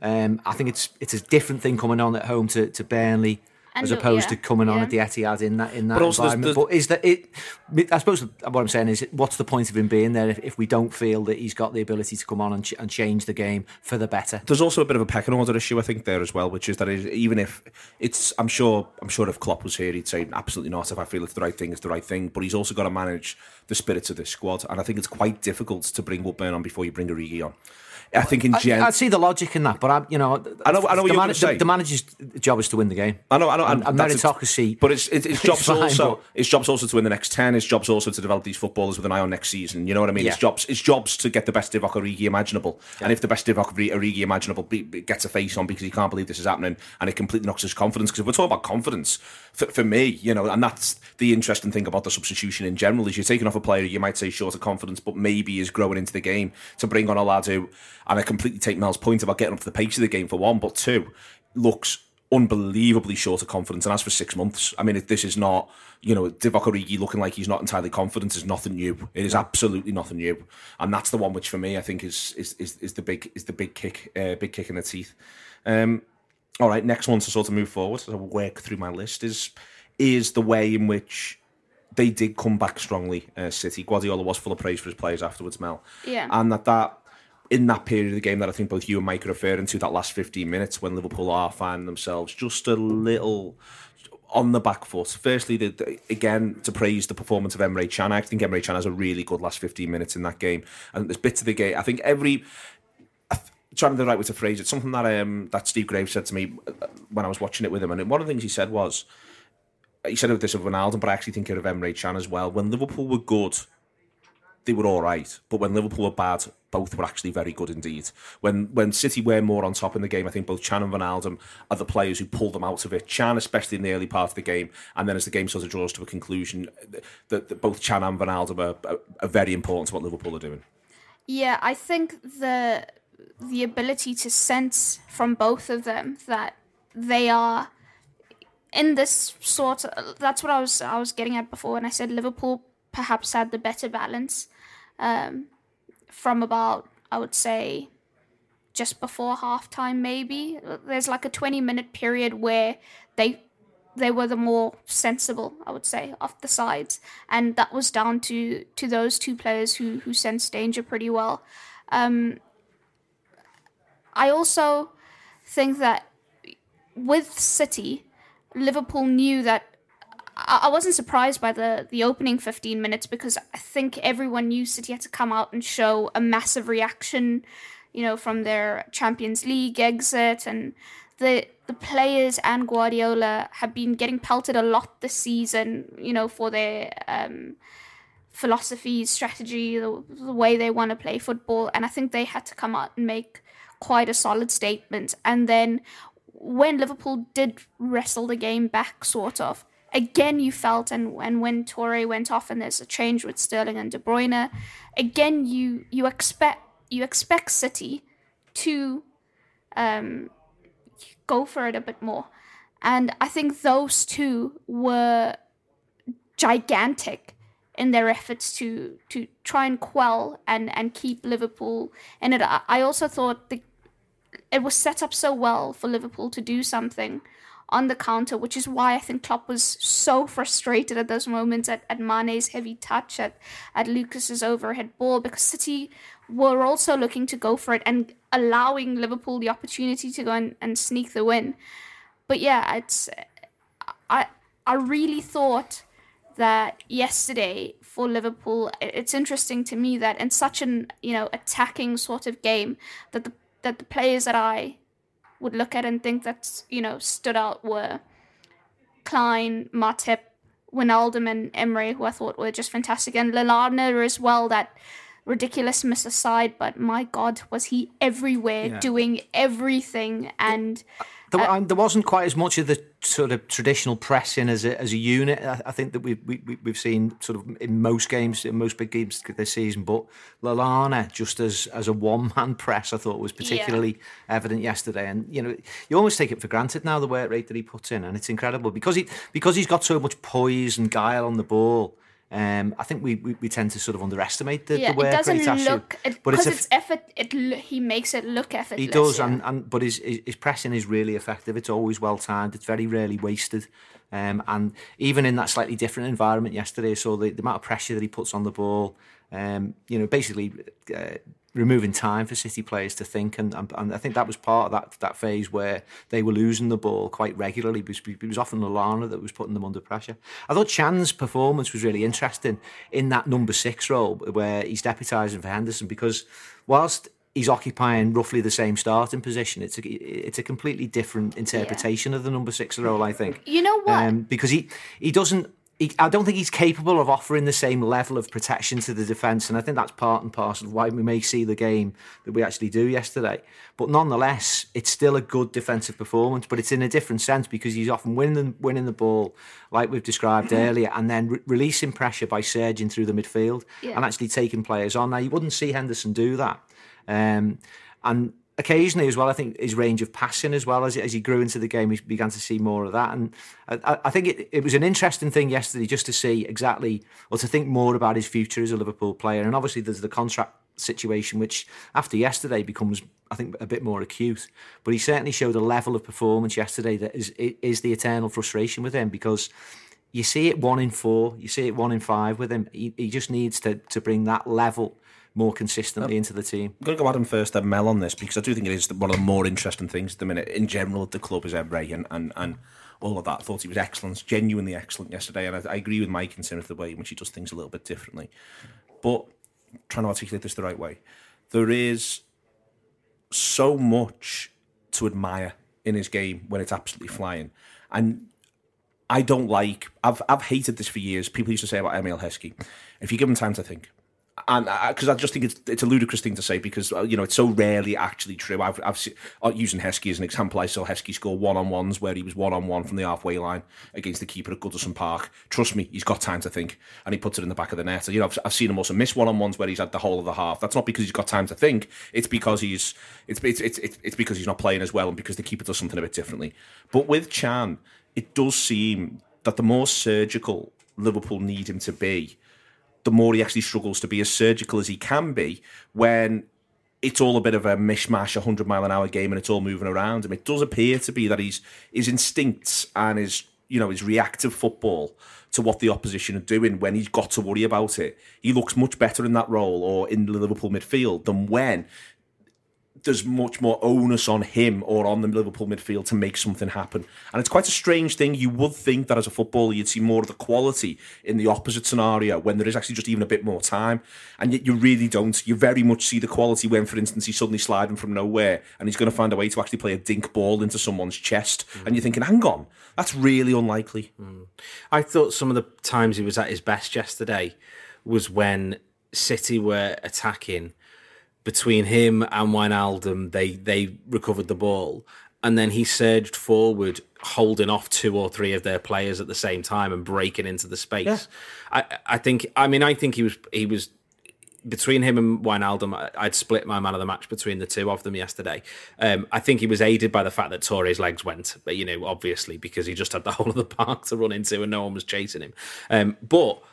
I think it's a different thing coming on at home to Burnley as opposed to coming on at the Etihad in that environment. But is that it? I suppose what I'm saying is, what's the point of him being there if we don't feel that he's got the ability to come on and change the game for the better? There's also a bit of a pecking order issue, I think, there as well, which is that even if it's, I'm sure if Klopp was here, he'd say absolutely not. If I feel it's the right thing, it's the right thing. But he's also got to manage the spirits of this squad, and I think it's quite difficult to bring Woodburn on before you bring Origi on. I think I'd see the logic in that, but I know what you're going to say. The manager's job is to win the game. I know, and meritocracy. But it's job's fine, also his job's also to win the next 10. His job's also to develop these footballers with an eye on next season. You know what I mean? Yeah. It's jobs to get the best Divock Origi imaginable. Yeah. And if the best Divock Origi imaginable gets a face on because he can't believe this is happening, and it completely knocks his confidence. Because if we're talking about confidence, for me, and that's the interesting thing about the substitution in general, is you're taking off a player you might say short of confidence, but maybe is growing into the game, to bring on a lad who, and I completely take Mel's point about getting up to the pace of the game for one, but two, looks unbelievably short of confidence, and as for 6 months, I mean, this is not, Divock Origi looking like he's not entirely confident is nothing new. It is absolutely nothing new, and that's the one which for me I think is the big kick in the teeth. All right, next one to sort of move forward, so I'll work through my list is the way in which they did come back strongly. City, Guardiola was full of praise for his players afterwards, Mel, and that. In that period of the game that I think both you and Mike are referring to, that last 15 minutes when Liverpool are finding themselves just a little on the back foot. Firstly, again, to praise the performance of Emre Can. I think Emre Can has a really good last 15 minutes in that game. And there's bits of the game, I think trying to think the right way to phrase it, something that Steve Graves said to me when I was watching it with him, and one of the things he said was, he said this of Ronaldo, but I actually think of Emre Can as well. When Liverpool were good, they were all right, but when Liverpool were bad, both were actually very good indeed. When City were more on top in the game, I think both Can and Wijnaldum are the players who pulled them out of it. Can, especially in the early part of the game, and then as the game sort of draws to a conclusion, that both Can and Wijnaldum are very important to what Liverpool are doing. Yeah, I think the ability to sense from both of them that they are in this sort of, that's what I was getting at before when I said Liverpool perhaps had the better balance. From about, I would say, just before halftime, maybe. There's like a 20-minute period where they were the more sensible, I would say, off the sides. And that was down to those two players who sensed danger pretty well. I also think that with City, Liverpool knew that I wasn't surprised by the opening 15 minutes because I think everyone knew City had to come out and show a massive reaction, from their Champions League exit, and the players and Guardiola have been getting pelted a lot this season, for their philosophy, strategy, the way they want to play football, and I think they had to come out and make quite a solid statement. And then when Liverpool did wrestle the game back, sort of, again, you felt, and when Toure went off and there's a change with Sterling and De Bruyne, again, you expect City to go for it a bit more. And I think those two were gigantic in their efforts to try and quell and keep Liverpool in it. I also thought it was set up so well for Liverpool to do something on the counter, which is why I think Klopp was so frustrated at those moments at Mane's heavy touch, at Lucas's overhead ball, because City were also looking to go for it and allowing Liverpool the opportunity to go and sneak the win. But yeah, I really thought that yesterday for Liverpool, it's interesting to me that in such an attacking sort of game that the players that I would look at and think that stood out were Klein, Matip, Wijnaldum and Emre, who I thought were just fantastic, and Lallana as well. That ridiculous miss aside, but my God, was he everywhere, doing everything. And there wasn't quite as much of the sort of traditional pressing as a unit. I think that we've seen sort of in most games, in most big games this season. But Lallana, just as a one-man press, I thought was particularly evident yesterday. And you almost take it for granted now, the work rate that he puts in, and it's incredible because he's got so much poise and guile on the ball. I think we tend to sort of underestimate the work it doesn't rate look because it's effort. He makes it look effortless. He does, but his pressing is really effective. It's always well timed. It's very rarely wasted. And even in that slightly different environment yesterday, I saw the amount of pressure that he puts on the ball. Basically removing time for City players to think, and I think that was part of that phase where they were losing the ball quite regularly because it was often Lallana that was putting them under pressure. I thought Chan's performance was really interesting in that number 6 role where he's deputising for Henderson, because whilst he's occupying roughly the same starting position, it's a completely different interpretation of the number 6 role, I think. You know what? Because he doesn't. I don't think he's capable of offering the same level of protection to the defence, and I think that's part and parcel of why we may see the game that we actually do yesterday. But nonetheless, it's still a good defensive performance, but it's in a different sense because he's often winning the ball, like we've described earlier, and then releasing pressure by surging through the midfield and actually taking players on. Now, you wouldn't see Henderson do that. And occasionally as well, I think his range of passing as well, as he grew into the game, we began to see more of that. And I think it was an interesting thing yesterday just to see exactly, or to think more about his future as a Liverpool player. And obviously there's the contract situation, which after yesterday becomes, I think, a bit more acute. But he certainly showed a level of performance yesterday that is the eternal frustration with him, because you see it 1 in 4, you see it 1 in 5 with him. He just needs to bring that level more consistently into the team. I'm going to go Adam first, then Mel on this, because I do think it is one of the more interesting things at the minute in general at the club is Emre and all of that. I thought he was excellent, genuinely excellent yesterday, and I agree with Mike in terms of the way in which he does things a little bit differently. But trying to articulate this the right way, there is so much to admire in his game when it's absolutely flying. And I don't like, I've hated this for years. People used to say about Emile Heskey, if you give him time to think, and because I just think it's a ludicrous thing to say, because it's so rarely actually true. I've seen, using Heskey as an example, I saw Heskey score 1-on-1s where he was 1-on-1 from the halfway line against the keeper at Goodison Park. Trust me, he's got time to think, and he puts it in the back of the net. I've seen him also miss 1-on-1s where he's had the whole of the half. That's not because he's got time to think. It's because he's not playing as well, and because the keeper does something a bit differently. But with Can, it does seem that the more surgical Liverpool need him to be, the more he actually struggles to be as surgical as he can be when it's all a bit of a mishmash, 100-mile-an-hour game, and it's all moving around him. It does appear to be that his instincts and his reactive football to what the opposition are doing, when he's got to worry about it, he looks much better in that role or in the Liverpool midfield than when there's much more onus on him or on the Liverpool midfield to make something happen. And it's quite a strange thing. You would think that as a footballer you'd see more of the quality in the opposite scenario when there is actually just even a bit more time. And yet you really don't. You very much see the quality when, for instance, he's suddenly sliding from nowhere and he's going to find a way to actually play a dink ball into someone's chest. And you're thinking, hang on, that's really unlikely. I thought some of the times he was at his best yesterday was when City were attacking. Between him and Wijnaldum, they recovered the ball, and then he surged forward, holding off 2 or 3 of their players at the same time and breaking into the space. Yeah. I think he was between him and Wijnaldum. I'd split my man of the match between the two of them yesterday. I think he was aided by the fact that Torre's legs went, but obviously because he just had the whole of the park to run into and no one was chasing him. But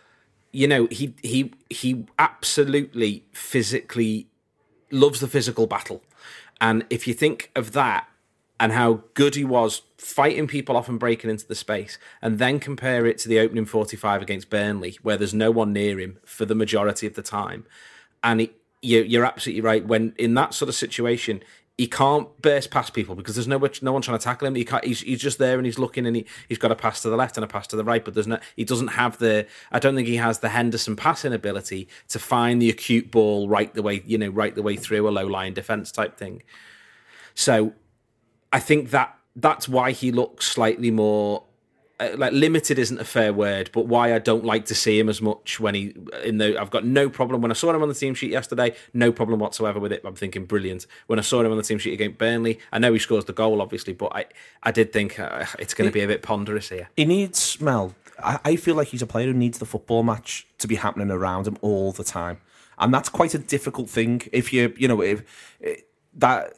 he absolutely physically loves the physical battle. And if you think of that and how good he was fighting people off and breaking into the space, and then compare it to the opening 45 against Burnley, where there's no one near him for the majority of the time. And you're absolutely right. When in that sort of situation, he can't burst past people because there's no one trying to tackle him. He's just there and he's looking, and he's got a pass to the left and a pass to the right, but he doesn't have I don't think he has the Henderson passing ability to find the acute ball right the way through a low-lying defence type thing. So I think that's why he looks slightly more limited isn't a fair word, but why I don't like to see him as much when I've got no problem. When I saw him on the team sheet yesterday, no problem whatsoever with it. I'm thinking brilliant. When I saw him on the team sheet against Burnley, I know he scores the goal, obviously, but I did think it's going to be a bit ponderous here. He needs, Mel, I feel like he's a player who needs the football match to be happening around him all the time. And that's quite a difficult thing.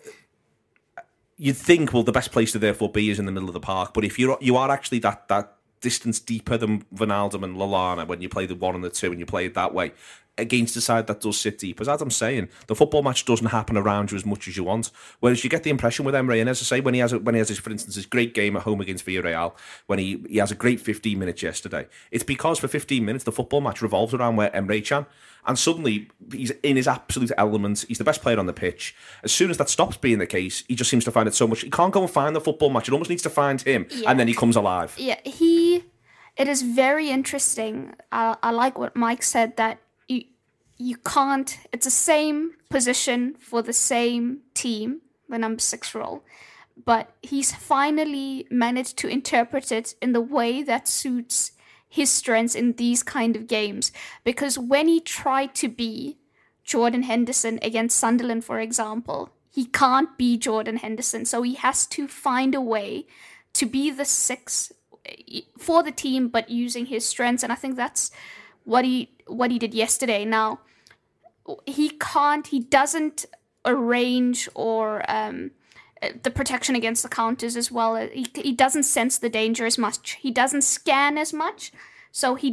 You'd think, well, the best place to therefore be is in the middle of the park. But if you are actually that distance deeper than Wijnaldum and Lallana when you play the 1 and the 2 and you play it that way against a side that does sit deep. As Adam's saying, the football match doesn't happen around you as much as you want. Whereas you get the impression with Emre, and as I say, when he has his, for instance, his great game at home against Villarreal, when he has a great 15 minutes yesterday, it's because for 15 minutes the football match revolves around where Emre Can, and suddenly he's in his absolute element. He's the best player on the pitch. As soon as that stops being the case, he just seems to find it so much. He can't go and find the football match. It almost needs to find him, and then he comes alive. Yeah, it is very interesting. I like what Mike said, that you can't, it's the same position for the same team, the number 6 role, but he's finally managed to interpret it in the way that suits his strengths in these kind of games. Because when he tried to be Jordan Henderson against Sunderland, for example, he can't be Jordan Henderson, so he has to find a way to be the 6 for the team, but using his strengths, and I think that's what he did yesterday. Now, he doesn't arrange or the protection against the counters as well. He doesn't sense the danger as much. He doesn't scan as much, so he's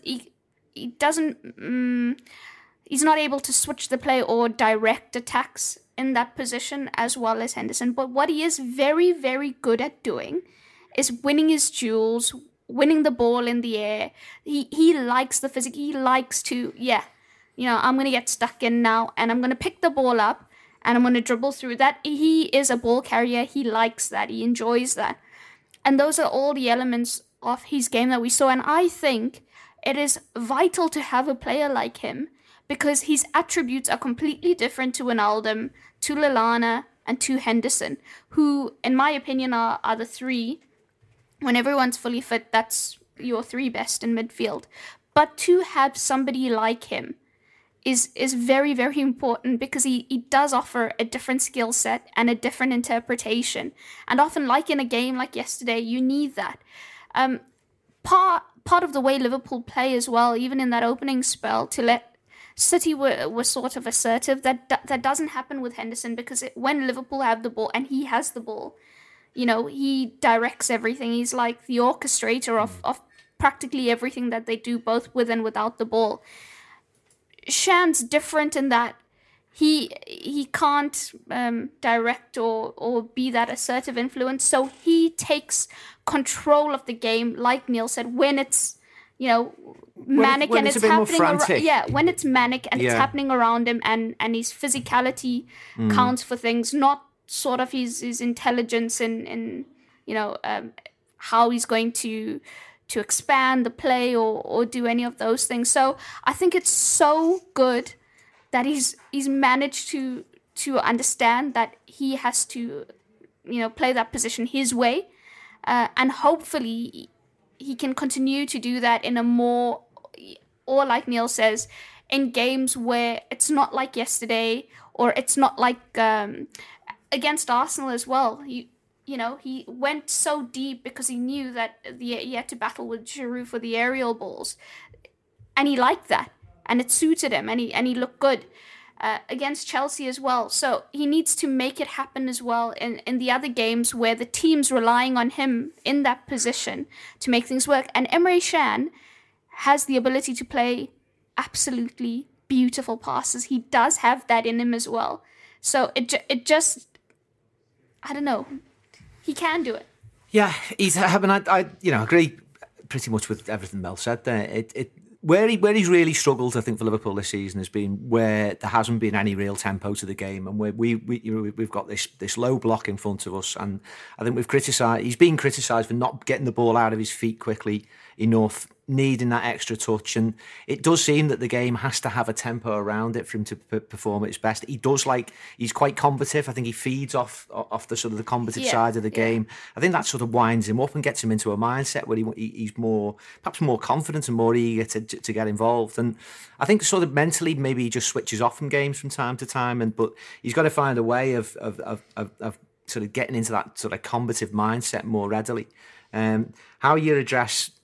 not able to switch the play or direct attacks in that position as well as Henderson. But what he is very, very good at doing is winning his duels, winning the ball in the air. He likes the physique. He likes to, I'm going to get stuck in now, and I'm going to pick the ball up, and I'm going to dribble through that. He is a ball carrier. He likes that. He enjoys that. And those are all the elements of his game that we saw. And I think it is vital to have a player like him, because his attributes are completely different to Wijnaldum, to Lallana, and to Henderson, who, in my opinion, are the 3. When everyone's fully fit, that's your 3 best in midfield. But to have somebody like him is very, very important, because he does offer a different skill set and a different interpretation. And often, like in a game like yesterday, you need that. Part of the way Liverpool play as well, even in that opening spell, to let City were sort of assertive, that doesn't happen with Henderson, because when Liverpool have the ball, and he has the ball, he directs everything. He's like the orchestrator of practically everything that they do, both with and without the ball. Shan's different in that he can't direct or be that assertive influence, so he takes control of the game, like Neil said, when it's manic when and it's it's a bit more happening frantic. when it's manic and it's happening around him, and his physicality counts for things, not sort of his intelligence in how he's going to expand the play or do any of those things. So I think it's so good that he's managed to understand that he has to play that position his way, and hopefully he can continue to do that in a more, or like Neil says, in games where it's not like yesterday, or it's not like against Arsenal as well. He went so deep because he knew that he had to battle with Giroud for the aerial balls, and he liked that, and it suited him, and he looked good against Chelsea as well. So he needs to make it happen as well in the other games where the team's relying on him in that position to make things work. And Emre Can has the ability to play absolutely beautiful passes. He does have that in him as well. So it just, I don't know, he can do it. Yeah, I agree pretty much with everything Mel said there. Where he's really struggled, I think, for Liverpool this season has been where there hasn't been any real tempo to the game, and where we've got this low block in front of us, and I think he's been criticised for not getting the ball out of his feet quickly enough, needing that extra touch, and it does seem that the game has to have a tempo around it for him to perform at his best. He's quite combative. I think he feeds off the sort of the combative side of the game. I think that sort of winds him up and gets him into a mindset where he's perhaps more confident and more eager to get involved. And I think sort of mentally maybe he just switches off from games from time to time, but he's got to find a way of sort of getting into that sort of combative mindset more readily. How you address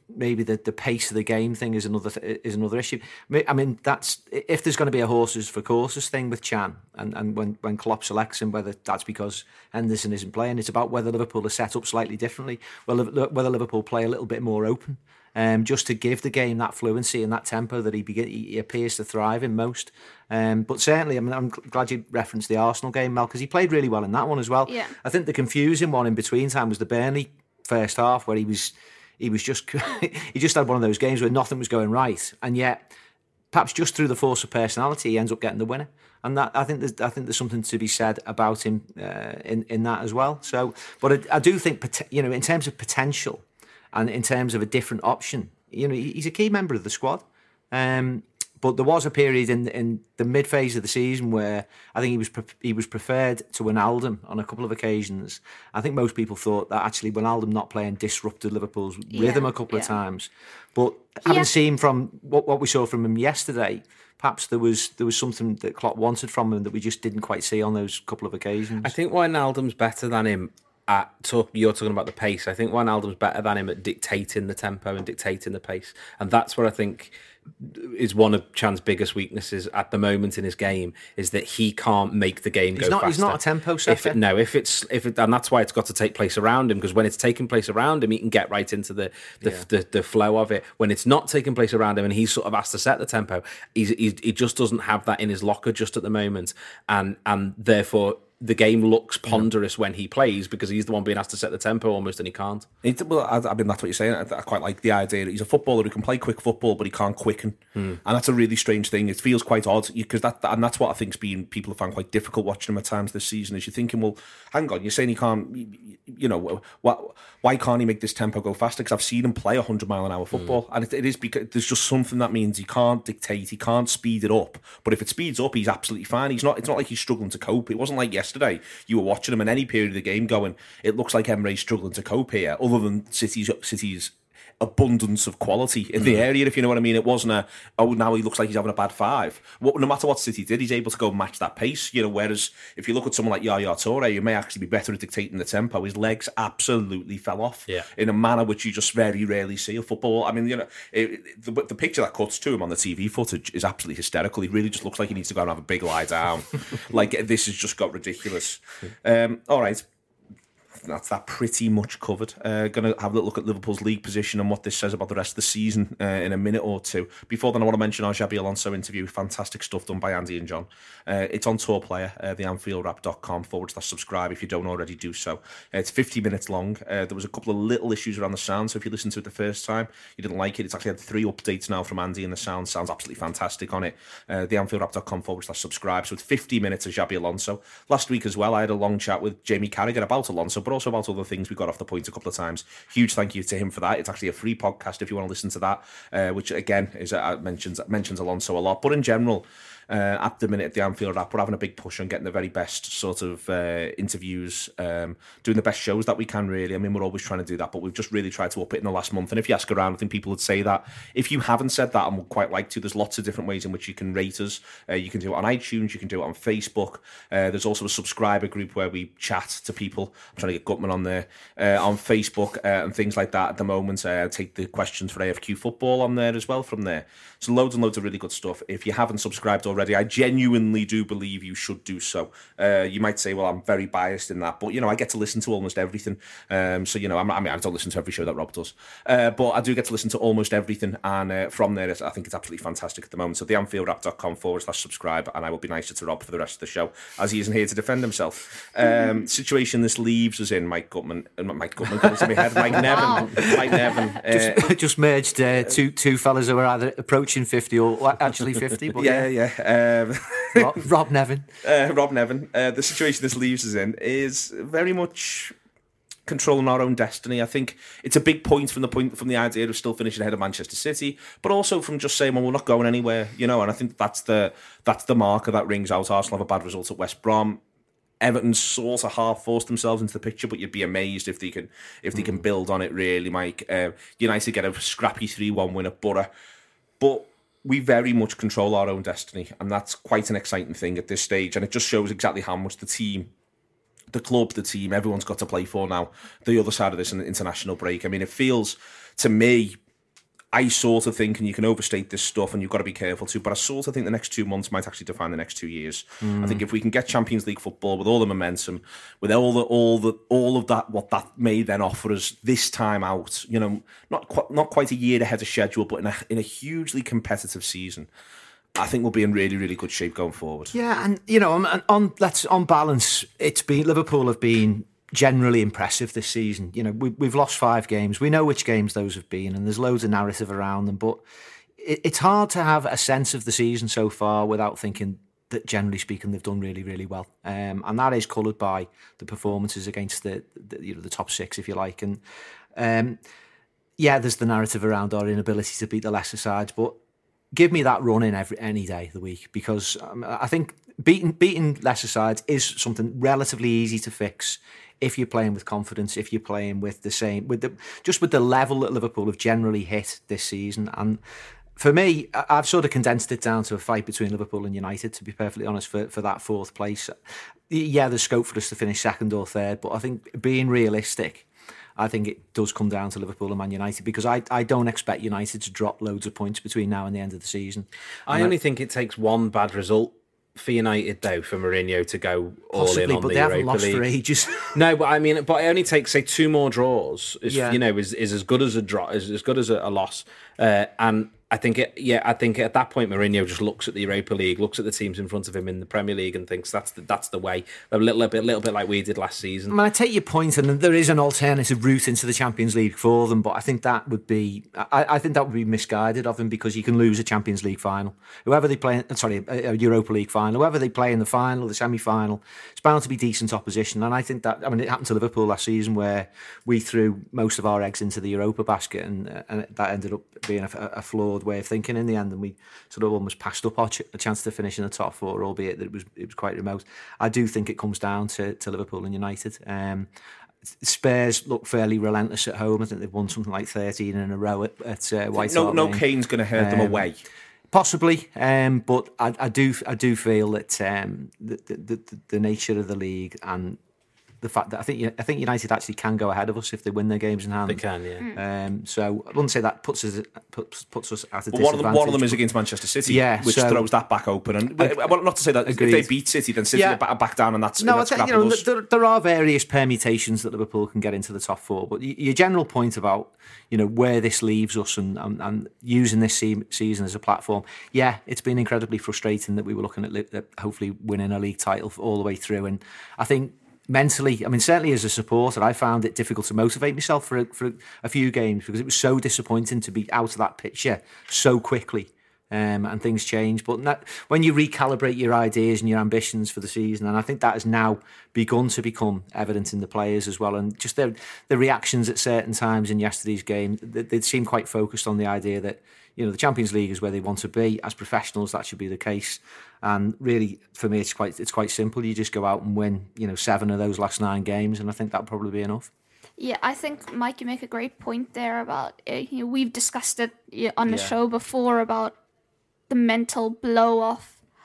maybe the pace of the game thing is another issue. I mean, that's if there's going to be a horses for courses thing with Can, and when Klopp selects him, whether that's because Henderson isn't playing, it's about whether Liverpool are set up slightly differently, whether Liverpool play a little bit more open, just to give the game that fluency and that tempo that he appears to thrive in most. But certainly, I mean, I'm glad you referenced the Arsenal game, Mel, because he played really well in that one as well. Yeah. I think the confusing one in between time was the Burnley first half, where he just he just had one of those games where nothing was going right, and yet perhaps just through the force of personality he ends up getting the winner, and that I think there's something to be said about him in that as well. So, but I do think, in terms of potential and in terms of a different option, he's a key member of the squad. But there was a period in the mid phase of the season where I think he was preferred to Wijnaldum on a couple of occasions. I think most people thought that actually Wijnaldum not playing disrupted Liverpool's rhythm a couple of times. But having seen from what we saw from him yesterday, perhaps there was something that Klopp wanted from him that we just didn't quite see on those couple of occasions. I think Wijnaldum's better than him you're talking about the pace. I think Wijnaldum's better than him at dictating the tempo and dictating the pace, and that's where I think is one of Chan's biggest weaknesses at the moment in his game, is that he can't make the game go faster. He's not a tempo setter. And that's why it's got to take place around him, because when it's taking place around him, he can get right into the flow of it. When it's not taking place around him and he's sort of asked to set the tempo, he just doesn't have that in his locker just at the moment, and therefore the game looks ponderous when he plays, because he's the one being asked to set the tempo almost, and he can't. I mean, that's what you're saying. I quite like the idea that he's a footballer who can play quick football, but he can't quicken, and that's a really strange thing. It feels quite odd, because that's what I think's been, people have found quite difficult watching him at times this season. Is you're thinking, well, hang on, you're saying he can't, why can't he make this tempo go faster? Because I've seen him play 100-mile-an-hour football, and it is because there's just something that means he can't dictate, he can't speed it up. But if it speeds up, he's absolutely fine. It's not like he's struggling to cope. It wasn't like yesterday you were watching him in any period of the game going, it looks like Emre's struggling to cope here, other than City's abundance of quality in the area, if you know what I mean. It wasn't now he looks like he's having a bad five. No matter what City did, he's able to go and match that pace. Whereas if you look at someone like Yaya Toure, who may actually be better at dictating the tempo, his legs absolutely fell off in a manner which you just very rarely see in football. I mean, the picture that cuts to him on the TV footage is absolutely hysterical. He really just looks like he needs to go and have a big lie down. Like, this has just got ridiculous. All right. That's that pretty much covered. Going to have a little look at Liverpool's league position and what this says about the rest of the season in a minute or two. Before then, I want to mention our Xabi Alonso interview. Fantastic stuff done by Andy and John. It's on Tour Player, theanfieldrap.com/subscribe if you don't already do so. It's 50 minutes long. There was a couple of little issues around the sound, so if you listened to it the first time, you didn't like it, it's actually had 3 updates now from Andy, and the sound sounds absolutely fantastic on it. Theanfieldrap.com/subscribe. So it's 50 minutes of Xabi Alonso. Last week as well, I had a long chat with Jamie Carragher about Alonso, but also about other things. We got off the point a couple of times. Huge thank you to him for that. It's actually a free podcast if you want to listen to that, which again is mentions Alonso a lot. But in general, at the minute at the Anfield Wrap, we're having a big push on getting the very best sort of interviews, doing the best shows that we can, really. I mean, we're always trying to do that, but we've just really tried to up it in the last month. And if you ask around, I think people would say that. If you haven't said that and would quite like to, there's lots of different ways in which you can rate us. You can do it on iTunes, you can do it on Facebook. There's also a subscriber group where we chat to people. I'm trying to get Gutman on there, on Facebook and things like that at the moment. Take the questions for AFQ Football on there as well from there. So loads and loads of really good stuff. If you haven't subscribed already, I genuinely do believe you should do so. You might say, well, I'm very biased in that, but I get to listen to almost everything. So I don't listen to every show that Rob does, but I do get to listen to almost everything, and from there, I think it's absolutely fantastic at the moment. So theanfieldrap.com/subscribe, and I will be nicer to Rob for the rest of the show, as he isn't here to defend himself. Situation this leaves us in, Mike Nevin. Just merged two fellas who are either approaching 50 or actually 50. But Rob Nevin. Rob Nevin. The situation this leaves us in is very much controlling our own destiny. I think it's a big point from the idea of still finishing ahead of Manchester City, but also from just saying, well, we're not going anywhere, and I think that's the marker that rings out. Arsenal have a bad result at West Brom. Everton sort of half forced themselves into the picture, but you'd be amazed if they can build on it, really, Mike. United get a scrappy 3-1 win at Borough, but we very much control our own destiny, and that's quite an exciting thing at this stage, and it just shows exactly how much the team, the club, the team, everyone's got to play for now, the other side of this international break. I mean, it feels to me I sort of think, and you can overstate this stuff and you've got to be careful too, but I sort of think the next 2 months might actually define the next 2 years. I think if we can get Champions League football with all the momentum, with all of that, what that may then offer us this time out, not quite a year ahead of schedule, but in a hugely competitive season, I think we'll be in really, really good shape going forward. Yeah, and on balance, Liverpool have been generally impressive this season. We've lost 5 games. We know which games those have been, and there's loads of narrative around them. But it's hard to have a sense of the season so far without thinking that, generally speaking, they've done really, really well. And that is coloured by the performances against the top 6, if you like. And there's the narrative around our inability to beat the lesser sides, but give me that run in any day of the week, because I think beating lesser sides is something relatively easy to fix if you're playing with confidence, if you're playing with the level that Liverpool have generally hit this season. And for me, I've sort of condensed it down to a fight between Liverpool and United, to be perfectly honest, for that 4th place. Yeah, there's scope for us to finish 2nd or 3rd, but I think being realistic, I think it does come down to Liverpool and Man United, because I don't expect United to drop loads of points between now and the end of the season. I only think it takes one bad result for United, though, for Mourinho to go all Possibly, in on but the they haven't Europa lost League. for ages. No, but it only takes, say, 2 more draws. Is as good as a draw, is as good as a loss. And I think at that point Mourinho just looks at the Europa League, looks at the teams in front of him in the Premier League, and thinks that's the way. A little bit like we did last season. I take your point, and there is an alternative route into the Champions League for them, but I think that would be misguided of him, because you can lose a Champions League final. A Europa League final. Whoever they play in the final, the semi-final, it's bound to be decent opposition. And I think that, it happened to Liverpool last season, where we threw most of our eggs into the Europa basket, and that ended up being a flawed way of thinking in the end, and we sort of almost passed up a chance to finish in the top 4, albeit that it was quite remote. I do think it comes down to Liverpool and United. Spurs look fairly relentless at home. I think they've won something like 13 in a row at White Hart Lane. No Kane's going to hurt them away. Possibly, but I do feel that the nature of the league and the fact that I think United actually can go ahead of us if they win their games in hand. They can, yeah. So I wouldn't say that puts us at a disadvantage. One of them is against Manchester City, which throws that back open. And not to say that if they beat City, then City are back down, and that's there are various permutations that Liverpool can get into the top 4. But your general point about where this leaves us and using this season as a platform, it's been incredibly frustrating that we were looking at hopefully winning a league title all the way through, and I think mentally, certainly as a supporter, I found it difficult to motivate myself for a few games, because it was so disappointing to be out of that picture so quickly, and things change. But when you recalibrate your ideas and your ambitions for the season, and I think that has now begun to become evident in the players as well, and just the reactions at certain times in yesterday's game, they seem quite focused on the idea that the Champions League is where they want to be. As professionals, that should be the case. And really, for me, it's quite simple. You just go out and win, 7 of those last 9 games, and I think that'll probably be enough. Yeah, I think, Mike, you make a great point there about, we've discussed it on the show before about the mental blow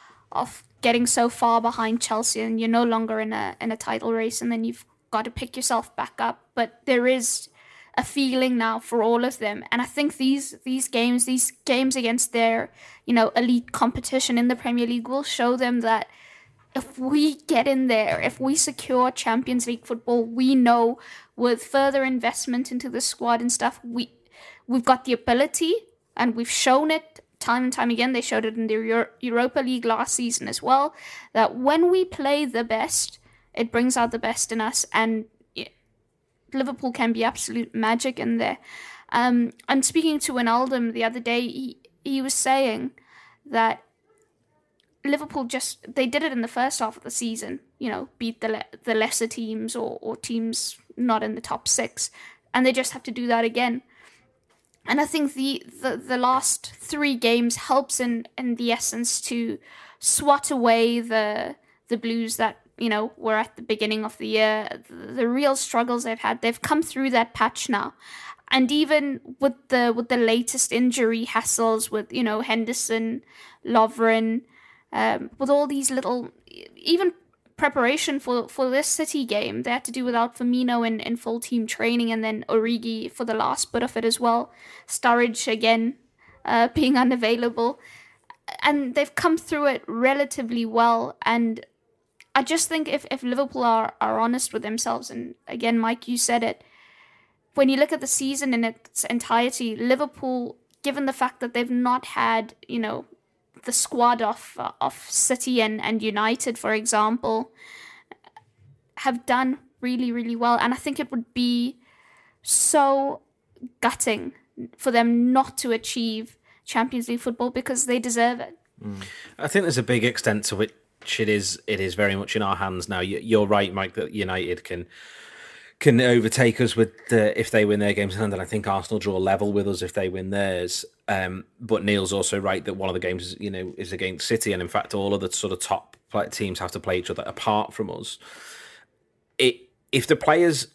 of getting so far behind Chelsea, and you're no longer in a title race, and then you've got to pick yourself back up. But there is a feeling now for all of them, and I think these games against their elite competition in the Premier League will show them that if we get in there, if we secure Champions League football, we know with further investment into the squad and stuff, we've got the ability, and we've shown it time and time again. They showed it in the Europa League last season as well, that when we play the best, it brings out the best in us, and Liverpool can be absolute magic in there. And speaking to Wijnaldum the other day, he was saying that Liverpool they did it in the first half of the season, beat the lesser teams or teams not in the top 6, and they just have to do that again. And I think the last 3 games helps in the essence to swat away the Blues that were at the beginning of the year, the real struggles they've come through that patch now. And even with the latest injury hassles with, Henderson, Lovren, with all these little, even preparation for this City game. They had to do without Firmino in full team training, and then Origi for the last bit of it as well. Sturridge again being unavailable. And they've come through it relatively well. And I just think if Liverpool are honest with themselves, and again, Mike, you said it, when you look at the season in its entirety, Liverpool, given the fact that they've not had, the squad of City and United, for example, have done really, really well. And I think it would be so gutting for them not to achieve Champions League football, because they deserve it. I think there's a big extent to which it is very much in our hands now. You're right, Mike, that United can overtake us with if they win their games in hand, and I think Arsenal draw level with us if they win theirs. But Neil's also right that one of the games is against City, and in fact all of the sort of top teams have to play each other apart from us. If the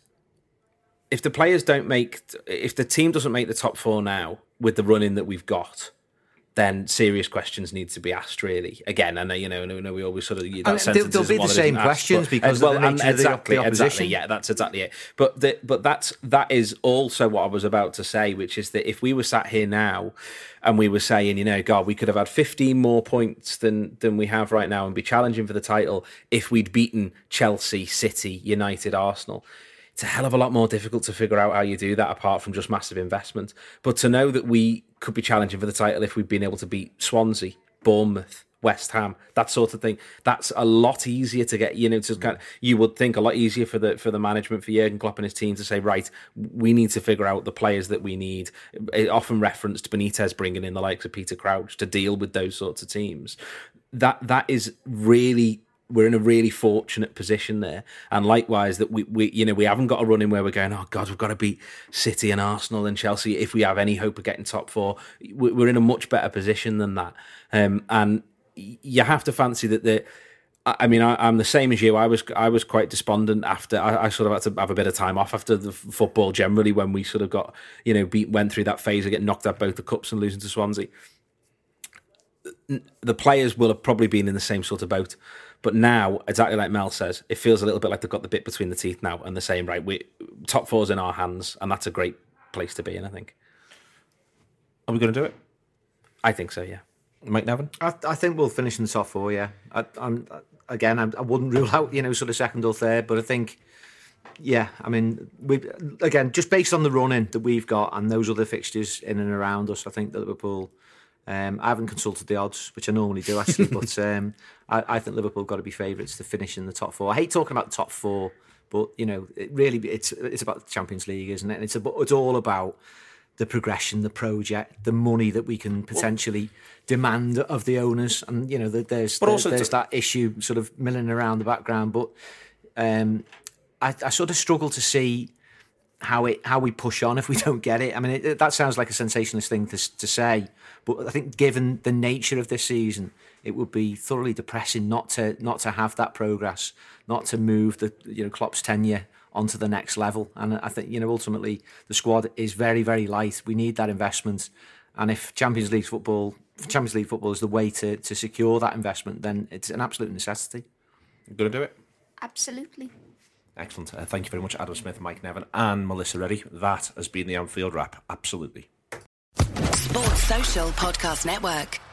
team doesn't make the top four now with the run-in that we've got, then serious questions need to be asked, really. Again, I know we always sort of... They'll be the same questions because of the nature of the opposition. Exactly, yeah, that's exactly it. But that is also what I was about to say, which is that if we were sat here now and we were saying, God, we could have had 15 more points than we have right now and be challenging for the title if we'd beaten Chelsea, City, United, Arsenal... It's a hell of a lot more difficult to figure out how you do that apart from just massive investment. But to know that we could be challenging for the title if we'd been able to beat Swansea, Bournemouth, West Ham, that sort of thing, that's a lot easier to get, you would think a lot easier for the management, for Jurgen Klopp and his team to say, right, we need to figure out the players that we need. It often referenced Benitez bringing in the likes of Peter Crouch to deal with those sorts of teams. That is really... We're in a really fortunate position there, and likewise that we haven't got a run in where we're going, oh God, we've got to beat City and Arsenal and Chelsea if we have any hope of getting top four. We're in a much better position than that, and you have to fancy that I'm the same as you. I was quite despondent after I sort of had to have a bit of time off after the football generally when we sort of got went through that phase of getting knocked out both the cups and losing to Swansea. The players will have probably been in the same sort of boat. But now, exactly like Mel says, it feels a little bit like they've got the bit between the teeth now and they're saying, right, top four's in our hands, and that's a great place to be in, I think. Are we going to do it? I think so, yeah. Mike Nevin? I think we'll finish in the top four, yeah. I wouldn't rule out, sort of second or third, but I think, yeah, I mean, just based on the run-in that we've got and those other fixtures in and around us, I think that Liverpool... I haven't consulted the odds, which I normally do actually, but I think Liverpool got to be favourites to finish in the top four. I hate talking about the top four, but it's about the Champions League, isn't it? And it's all about the progression, the project, the money that we can potentially demand of the owners, and there's that issue sort of milling around the background. But I sort of struggle to see how we push on if we don't get it. I mean, that sounds like a sensationalist thing to say, but I think given the nature of this season, it would be thoroughly depressing not to have that progress, not to move the Klopp's tenure onto the next level. And I think ultimately the squad is very, very light. We need that investment, and if Champions League football is the way to secure that investment, then it's an absolute necessity. You going to do it? Absolutely. Excellent. Thank you very much, Adam Smith, Mike Nevin, and Melissa Reddy. That has been the Anfield Wrap. Absolutely. Sports Social Podcast Network.